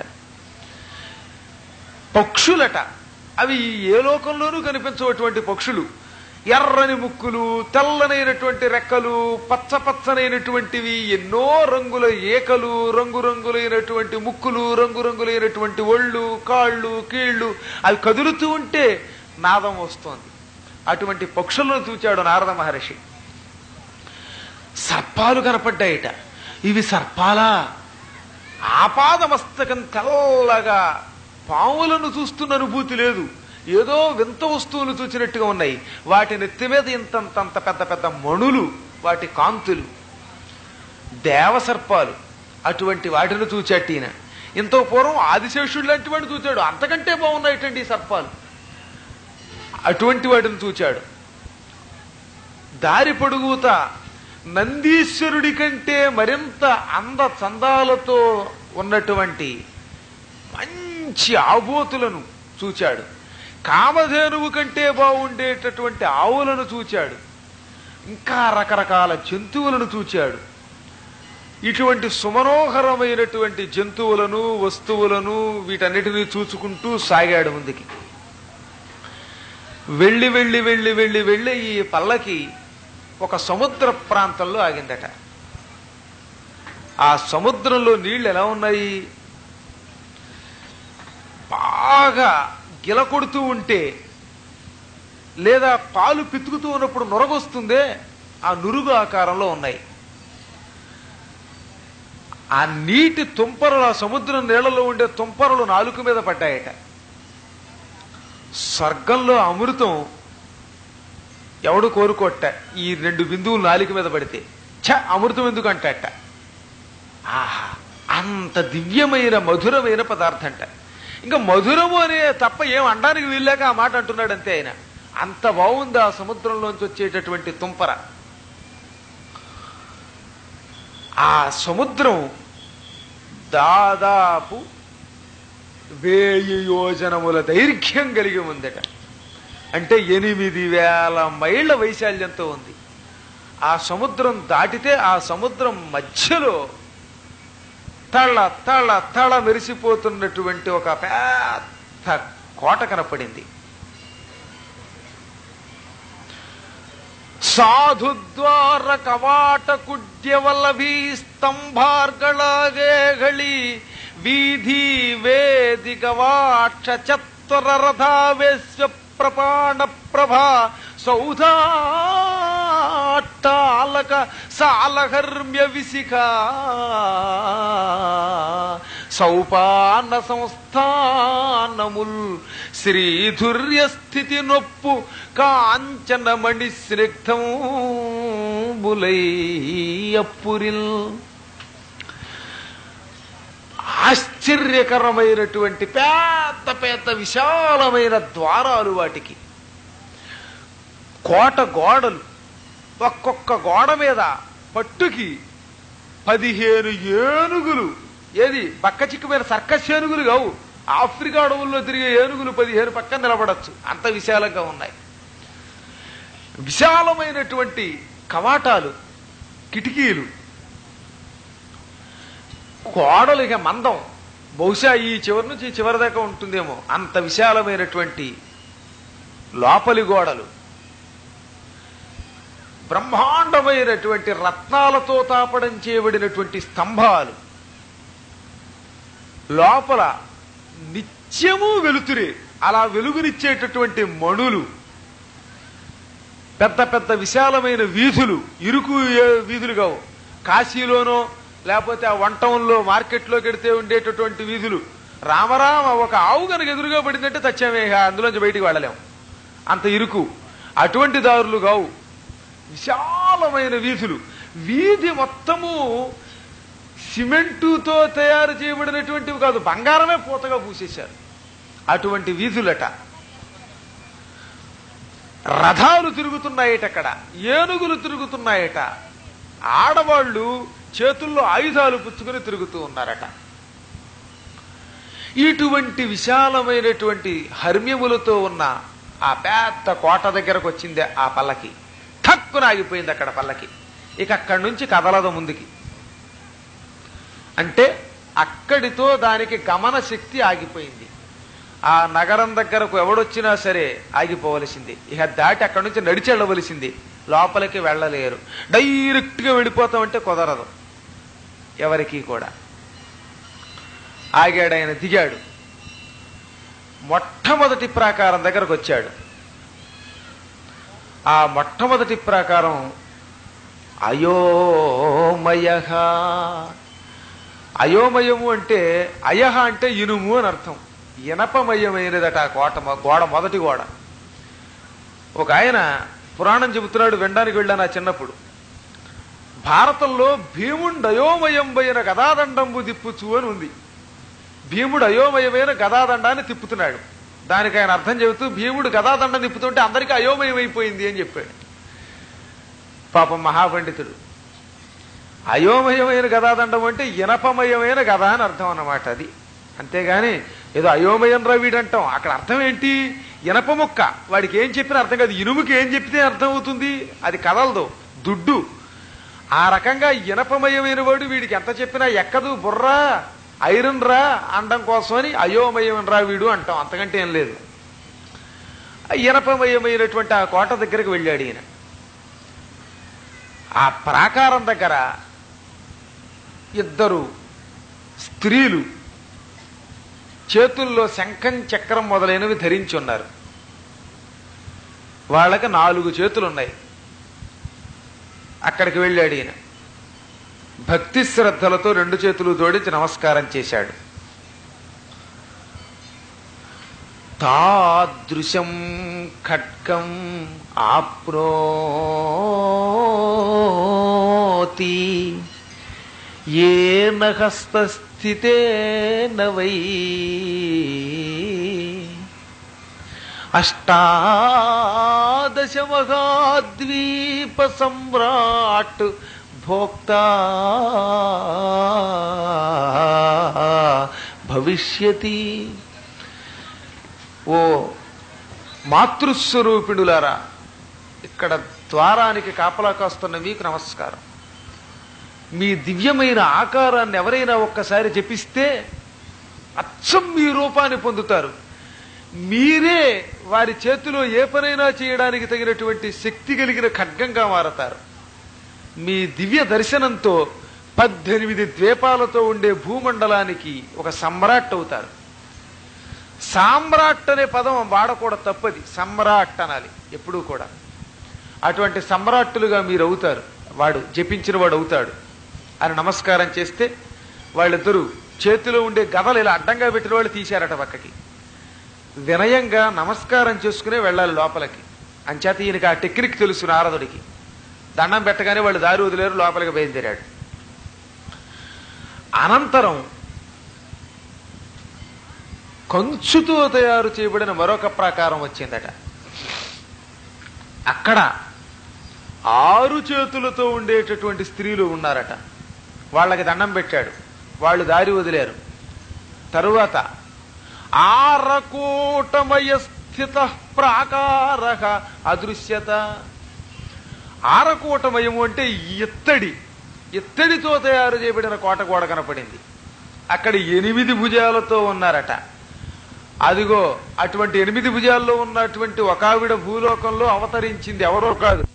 పక్షులట, అవి ఏ లోకంలోనూ కనిపించవటువంటి పక్షులు. ఎర్రని ముక్కులు, తెల్లనైనటువంటి రెక్కలు, పచ్చపచ్చనైనటువంటివి, ఎన్నో రంగుల ఏకలు, రంగురంగులైనటువంటి ముక్కులు, రంగురంగులైనటువంటి ఒళ్ళు, కాళ్ళు, కీళ్లు. అవి కదులుతూ ఉంటే నాదం వస్తోంది. అటువంటి పక్షులను చూచాడు నారద మహర్షి. సర్పాలు కనపడ్డాయిట. ఇవి సర్పాలా? ఆపాదమస్తకం తెల్లగా, పాములను చూస్తున్న అనుభూతి లేదు, ఏదో వింత వస్తువులు చూచినట్టుగా ఉన్నాయి. వాటి నెత్తి మీద ఇంతంత పెద్ద పెద్ద మణులు వాటి కాంతులు, దేవసర్పాలు, అటువంటి వాటిని చూచాడు ఈయన. ఇంత పూర్వం ఆదిశేషుడు లాంటి వాడిని చూచాడు, అంతకంటే బాగున్నాయిటండి ఈ సర్పాలు. అటువంటి వాటిని చూచాడు. దారి పొడుగుతా నందీశ్వరుడి కంటే మరింత అంద చందాలతో ఉన్నటువంటి మంచి ఆబోతులను చూచాడు. కామధేనువు కంటే బాగుండేటటువంటి ఆవులను చూచాడు. ఇంకా రకరకాల జంతువులను చూచాడు. ఇటువంటి సుమనోహరమైనటువంటి జంతువులను, వస్తువులను, వీటన్నిటినీ చూచుకుంటూ సాగాడు ముందుకి. వెళ్ళి వెళ్ళి వెళ్ళి వెళ్ళి వెళ్ళి ఈ పల్లకి ఒక సముద్ర ప్రాంతంలో ఆగిందట. ఆ సముద్రంలో నీళ్లు ఎలా ఉన్నాయి? బాగా గిలకొడుతూ ఉంటే లేదా పాలు పితుకుతూ ఉన్నప్పుడు నురగొస్తుందే, ఆ నురుగు ఆకారంలో ఉన్నాయి. ఆ నీటి తుంపరలు, ఆ సముద్రం నీళ్లలో ఉండే తుంపరలు నాలుక మీద పడ్డాయట. స్వర్గంలో అమృతం ఎవడు కోరుకోట ఈ 2 బిందువులు నాలుక మీద పడితే? అమృతం ఎందుకు అంటట? ఆహా, అంత దివ్యమైన మధురమైన పదార్థం అంట. ఇంకా మధురము అనే తప్ప ఏం అనడానికి వీల్లేక ఆ మాట అంటున్నాడు అంతే ఆయన. అంత బాగుంది ఆ సముద్రంలోంచి వచ్చేటటువంటి తుంపర. ఆ సముద్రం దాదాపు 1000 యోజనముల దైర్ఘ్యం కలిగి ఉందట. అంటే 80,000 మైళ్ళ వైశాల్యంతో ఉంది. ఆ సముద్రం దాటితే ఆ సముద్రం మధ్యలో తళ తళ తళ మెరిసిపోతున్నటువంటి ఒక పెద్ద కోట కనపడింది. సాధుద్వార కవాట కుడ్యవల్లభీ స్తంభార్గళాగేళి వీధి వేది గవాక్ష చత్వర రథావేశ్వ ప్రపాణ ప్రభా సౌధాట్టాలక సాలహర్మ్య విశిఖ సౌపాన సంస్థానముల్ శ్రీధుర్య స్థితి నొప్పు కాంచనమణి స్నిగ్ధం బులయ్యప్పురిల్. ఆశ్చర్యకరమైనటువంటి పెద్ద పెద్ద విశాలమైన ద్వారాలు వాటికి, కోట గోడలు, ఒక్కొక్క గోడ మీద పట్టుకి 15 ఏనుగులు. ఏది బక్క చిక్కమైన సర్కస్ ఏనుగులు కావు, ఆఫ్రికా అడవుల్లో తిరిగే ఏనుగులు 15 పక్కన నిలబడచ్చు, అంత విశాలంగా ఉన్నాయి. విశాలమైనటువంటి కవాటాలు, కిటికీలు, గోడలు ఇక మందం బహుశా ఈ చివరి నుంచి చివరి దాకా ఉంటుందేమో, అంత విశాలమైనటువంటి లోపలి గోడలు, బ్రహ్మాండమైనటువంటి రత్నాలతో తాపడం చేయబడినటువంటి స్తంభాలు, లోపల నిత్యము వెలుతురే, అలా వెలుగునిచ్చేటటువంటి మణులు, పెద్ద పెద్ద విశాలమైన వీధులు, ఇరుకు వీధులు కావు, కాశీలోనో లేకపోతే ఆ వంటంలో మార్కెట్లోకి వెడితే ఉండేటటువంటి వీధులు. రామరామ ఒక ఆవు కనుక ఎదురుగా పడిందంటే తచ్చామే, అందులోంచి బయటికి వెళ్ళలేము, అంత ఇరుకు. అటువంటి దారులు కావు, విశాలమైన వీధులు. వీధి మొత్తము సిమెంటుతో తయారు చేయబడినటువంటివి కాదు, బంగారమే పూతగా పూసేశారు. అటువంటి వీధులట. రథాలు తిరుగుతున్నాయట, అక్కడ ఏనుగులు తిరుగుతున్నాయట, ఆడవాళ్లు చేతుల్లో ఆయుధాలు పుచ్చుకొని తిరుగుతూ ఉన్నారట. ఇటువంటి విశాలమైనటువంటి హర్మ్యములతో ఉన్న ఆ పెద్ద కోట దగ్గరకు వచ్చింది ఆ పల్లకి. ఠక్కున ఆగిపోయింది అక్కడ పల్లకి. ఇక అక్కడి నుంచి కదలదు ముందుకి. అంటే అక్కడితో దానికి గమన శక్తి ఆగిపోయింది. ఆ నగరం దగ్గరకు ఎవడొచ్చినా సరే ఆగిపోవలసింది. ఇక దాటి అక్కడి నుంచి నడిచి వెళ్ళవలసింది, లోపలికి వెళ్ళలేరు. డైరెక్ట్గా వెళ్ళిపోతామంటే కుదరదు ఎవరికి కూడా. ఆగాడు ఆయన, దిగాడు, మొట్టమొదటి ప్రాకారం దగ్గరకు వచ్చాడు. ఆ మొట్టమొదటి ప్రాకారం అయోమయ. అయోమయము అంటే అయహ అంటే ఇనుము అని అర్థం. ఇనపమయమైనదట ఆ కోట గోడ, మొదటి గోడ. ఒక ఆయన పురాణం చెబుతున్నాడు, వినడానికి వెళ్ళాను ఆ చిన్నప్పుడు. భారతంలో భీముడు అయోమయంబైన గదాదండంబు దిప్పుచు అని ఉంది. భీముడు అయోమయమైన గదాదండాన్ని తిప్పుతున్నాడు. దానికి ఆయన అర్థం చెబుతూ భీముడు గదాదండం తిప్పుతుంటే అందరికీ అయోమయం అయిపోయింది అని చెప్పాడు. పాపం మహాపండితుడు. అయోమయమైన గదాదండం అంటే ఇనపమయమైన గద అని అర్థం అన్నమాట. అది అంతేగాని ఏదో అయోమయం రవిడంటాం. అక్కడ అర్థం ఏంటి? ఇనప ముక్క. వాడికి ఏం చెప్పినా అర్థం కాదు. ఇనుముకి ఏం చెప్తే అర్థం అవుతుంది? అది కదలదు, దుడ్డు. ఆ రకంగా ఇనపమయమైన వాడు వీడికి ఎంత చెప్పినా ఎక్కదు. బుర్రా ఐరన్ రా అండం కోసమని అయోమయం రా వీడు అంటాం, అంతకంటే ఏం లేదు. ఇనపమయమైనటువంటి ఆ కోట దగ్గరికి వెళ్ళాడు ఈయన. ఆ ప్రాకారం దగ్గర ఇద్దరు స్త్రీలు చేతుల్లో శంఖం చక్రం మొదలైనవి ధరించి ఉన్నారు. వాళ్ళకి 4 చేతులున్నాయి. అక్కడికి వెళ్ళాడు ఈయన. భక్తి శ్రద్ధలతో 2 చేతులు జోడించి నమస్కారం చేశాడు. తాదృశం ఖడ్గం ఆప్నోతి ఏన హస్తస్థితేన వై అష్టాదశ మహాద్వీప సమ్రాట్ భోక్తా భవిష్యతి. ఓ మాతృస్వరూపిణులారా, ఇక్కడ ద్వారానికి కాపలా కాస్తున్న మీకు నమస్కారం. మీ దివ్యమైన ఆకారాన్ని ఎవరైనా ఒక్కసారి జపిస్తే అచ్చం మీ రూపాన్ని పొందుతారు. మీరే వారి చేతిలో ఏ పనైనా చేయడానికి తగినటువంటి శక్తి కలిగిన ఖడ్గంగా మారతారు. మీ దివ్య దర్శనంతో 18 ద్వీపాలతో ఉండే భూమండలానికి ఒక సమ్రాట్ అవుతారు. సామ్రాట్ అనే పదం వాడకూడదు, తప్పది. సమ్రాట్ అనాలి ఎప్పుడూ కూడా. అటువంటి సమ్రాట్టులుగా మీరు అవుతారు. వాడు జపించిన వాడు అవుతాడు అని నమస్కారం చేస్తే వాళ్ళిద్దరూ చేతిలో ఉండే గదలు ఇలా అడ్డంగా పెట్టిన వాళ్ళు తీశారట పక్కకి. వినయంగా నమస్కారం చేసుకునే వెళ్ళాలి లోపలికి. అంచేత ఈయనకి ఆ టెక్నిక్ తెలుసు నారదుడికి. దండం పెట్టగానే వాళ్ళు దారి వదిలేరు, లోపలికి బయలుదేరాడు. అనంతరం కంచుతో తయారు చేయబడిన మరొక ప్రాకారం వచ్చిందట. అక్కడ 6 చేతులతో ఉండేటటువంటి స్త్రీలు ఉన్నారట. వాళ్ళకి దండం పెట్టాడు. వాళ్ళు దారి వదిలేరు. తరువాత ఆరకోటమయ స్థిత ప్రాకార అదృశ్యత. ఆరకోటమయము అంటే ఇత్తడితో తయారు చేయబడిన కోట గోడ కనపడింది. అక్కడ 8 భుజాలతో ఉన్నారట. అదిగో అటువంటి 8 భుజాల్లో ఉన్నటువంటి ఒక ఆవిడ భూలోకంలో అవతరించింది. ఎవరో కాదు,